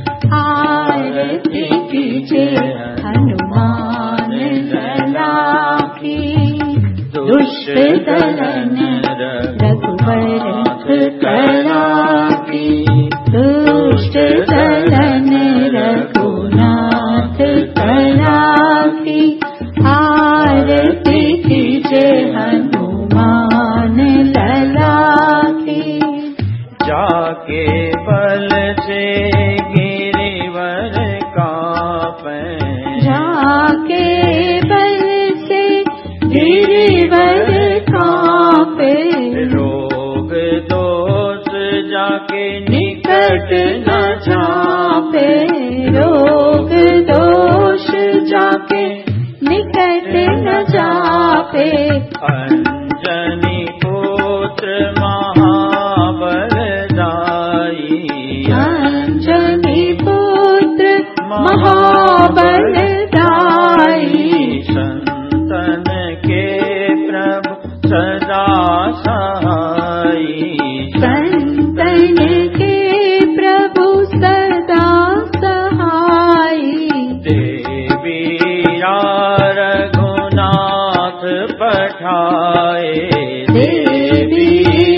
आरती कीजिए हनुमान लला की। दुष्ट दलन रघुबर कला की, दुष्ट दलन रघुनाथ कला की। आरती कीजिए हनुमान लला की। जाके बल से गिरिवर कांपे, जाके बल से गिरिवर कांपे। रोग दोष जाके निकट न चापे, रोग दोष जाके निकट न चापे। अंजनी पुत्र महाबल दाई, अंजनी पुत्र महाबल दाई। संतन के प्रभु सदा सहाई, संतन के प्रभु सदा सहाई। देवी रघुनाथ पठाए, देवी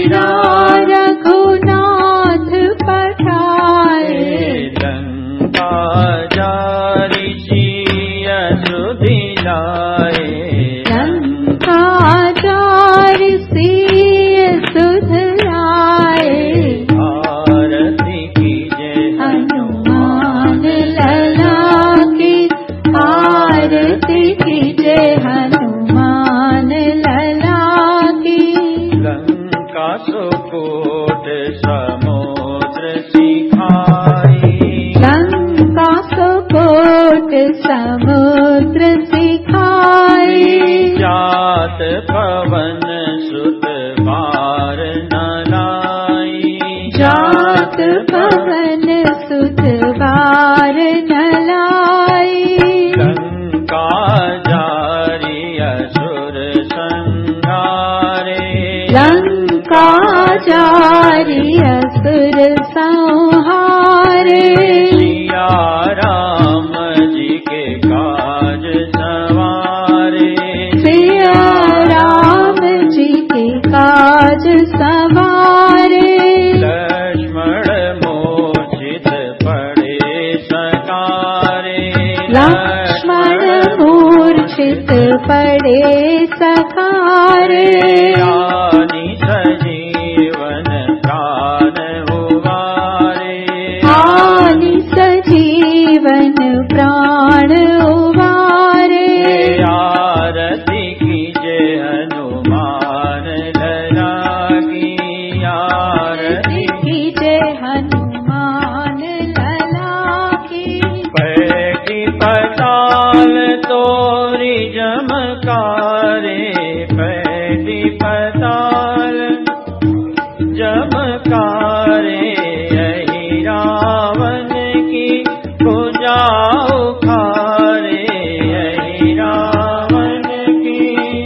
रघुनाथ पठाए। लंका जारी सिय सुधिलाए, लंका जारी सिय सुधिलाए। आरती कीजिए हनुमान लला की, आरती कीजिए हनुमान लला की। लंका सुकोट समुद्र सिखाई, लंका सुकोट समुद्र सिखाई। जात पवन सुत बार न लाई, जात पवन सुत बार न लाई। लंका जारी असुर संहारे, लंका जारी असुर संहारे। सिया राम लक्ष्मण मूर्छित पड़े सखारे आनी सजीवन प्राण उबारे आनी सजीवन प्राण उबारे आरती कीजे हनुमान लला की आरती कीजे हनुमान लला की पैकी पताल तोरी जमकारे पैकी पताल जमकारे यही रावण की पूजा उखारे यही रावण की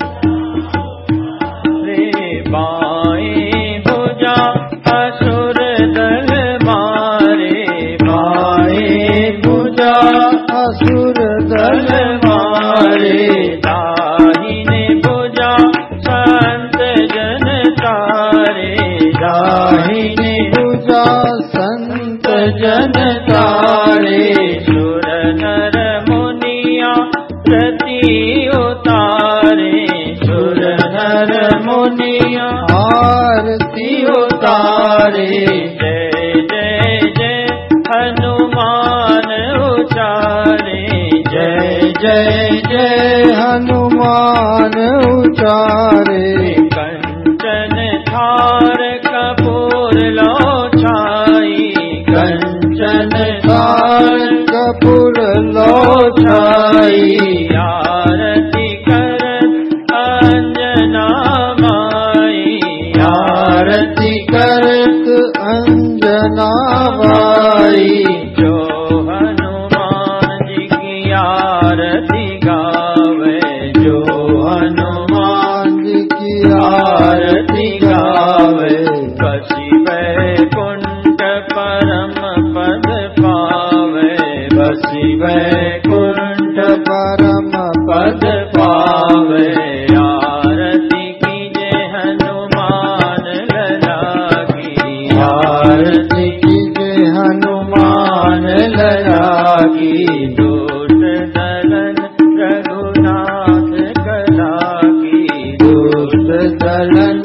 रे बाएं भुजा असुर दल मारे बाएं भुजा असुर दल मारे दाहिने भुजा संत जन तारे दाहिने भुजा संत जन तारे सुर नर मुनिया प्रति उतारे सुर नर मुनिया आरती उतारे जय जय जय हनुमान उचारे जय जय जय हनुमान उचारे कंचन थार कपूर लो छाई कंचन थार कपूर लो छाई आरती करत अंजना माई आरती करत अंजना माई जो हनुमान जी की आरती गावे जो हनुमान जी की आरती गावे बसी वैकुंठ परम पद पावे बसी वैकुंठ परम पद पावे आरती कीजे हनुमान लला की आरती कीजे हनुमान लला की दूत दलन रघुनाथ कला की दूत दलन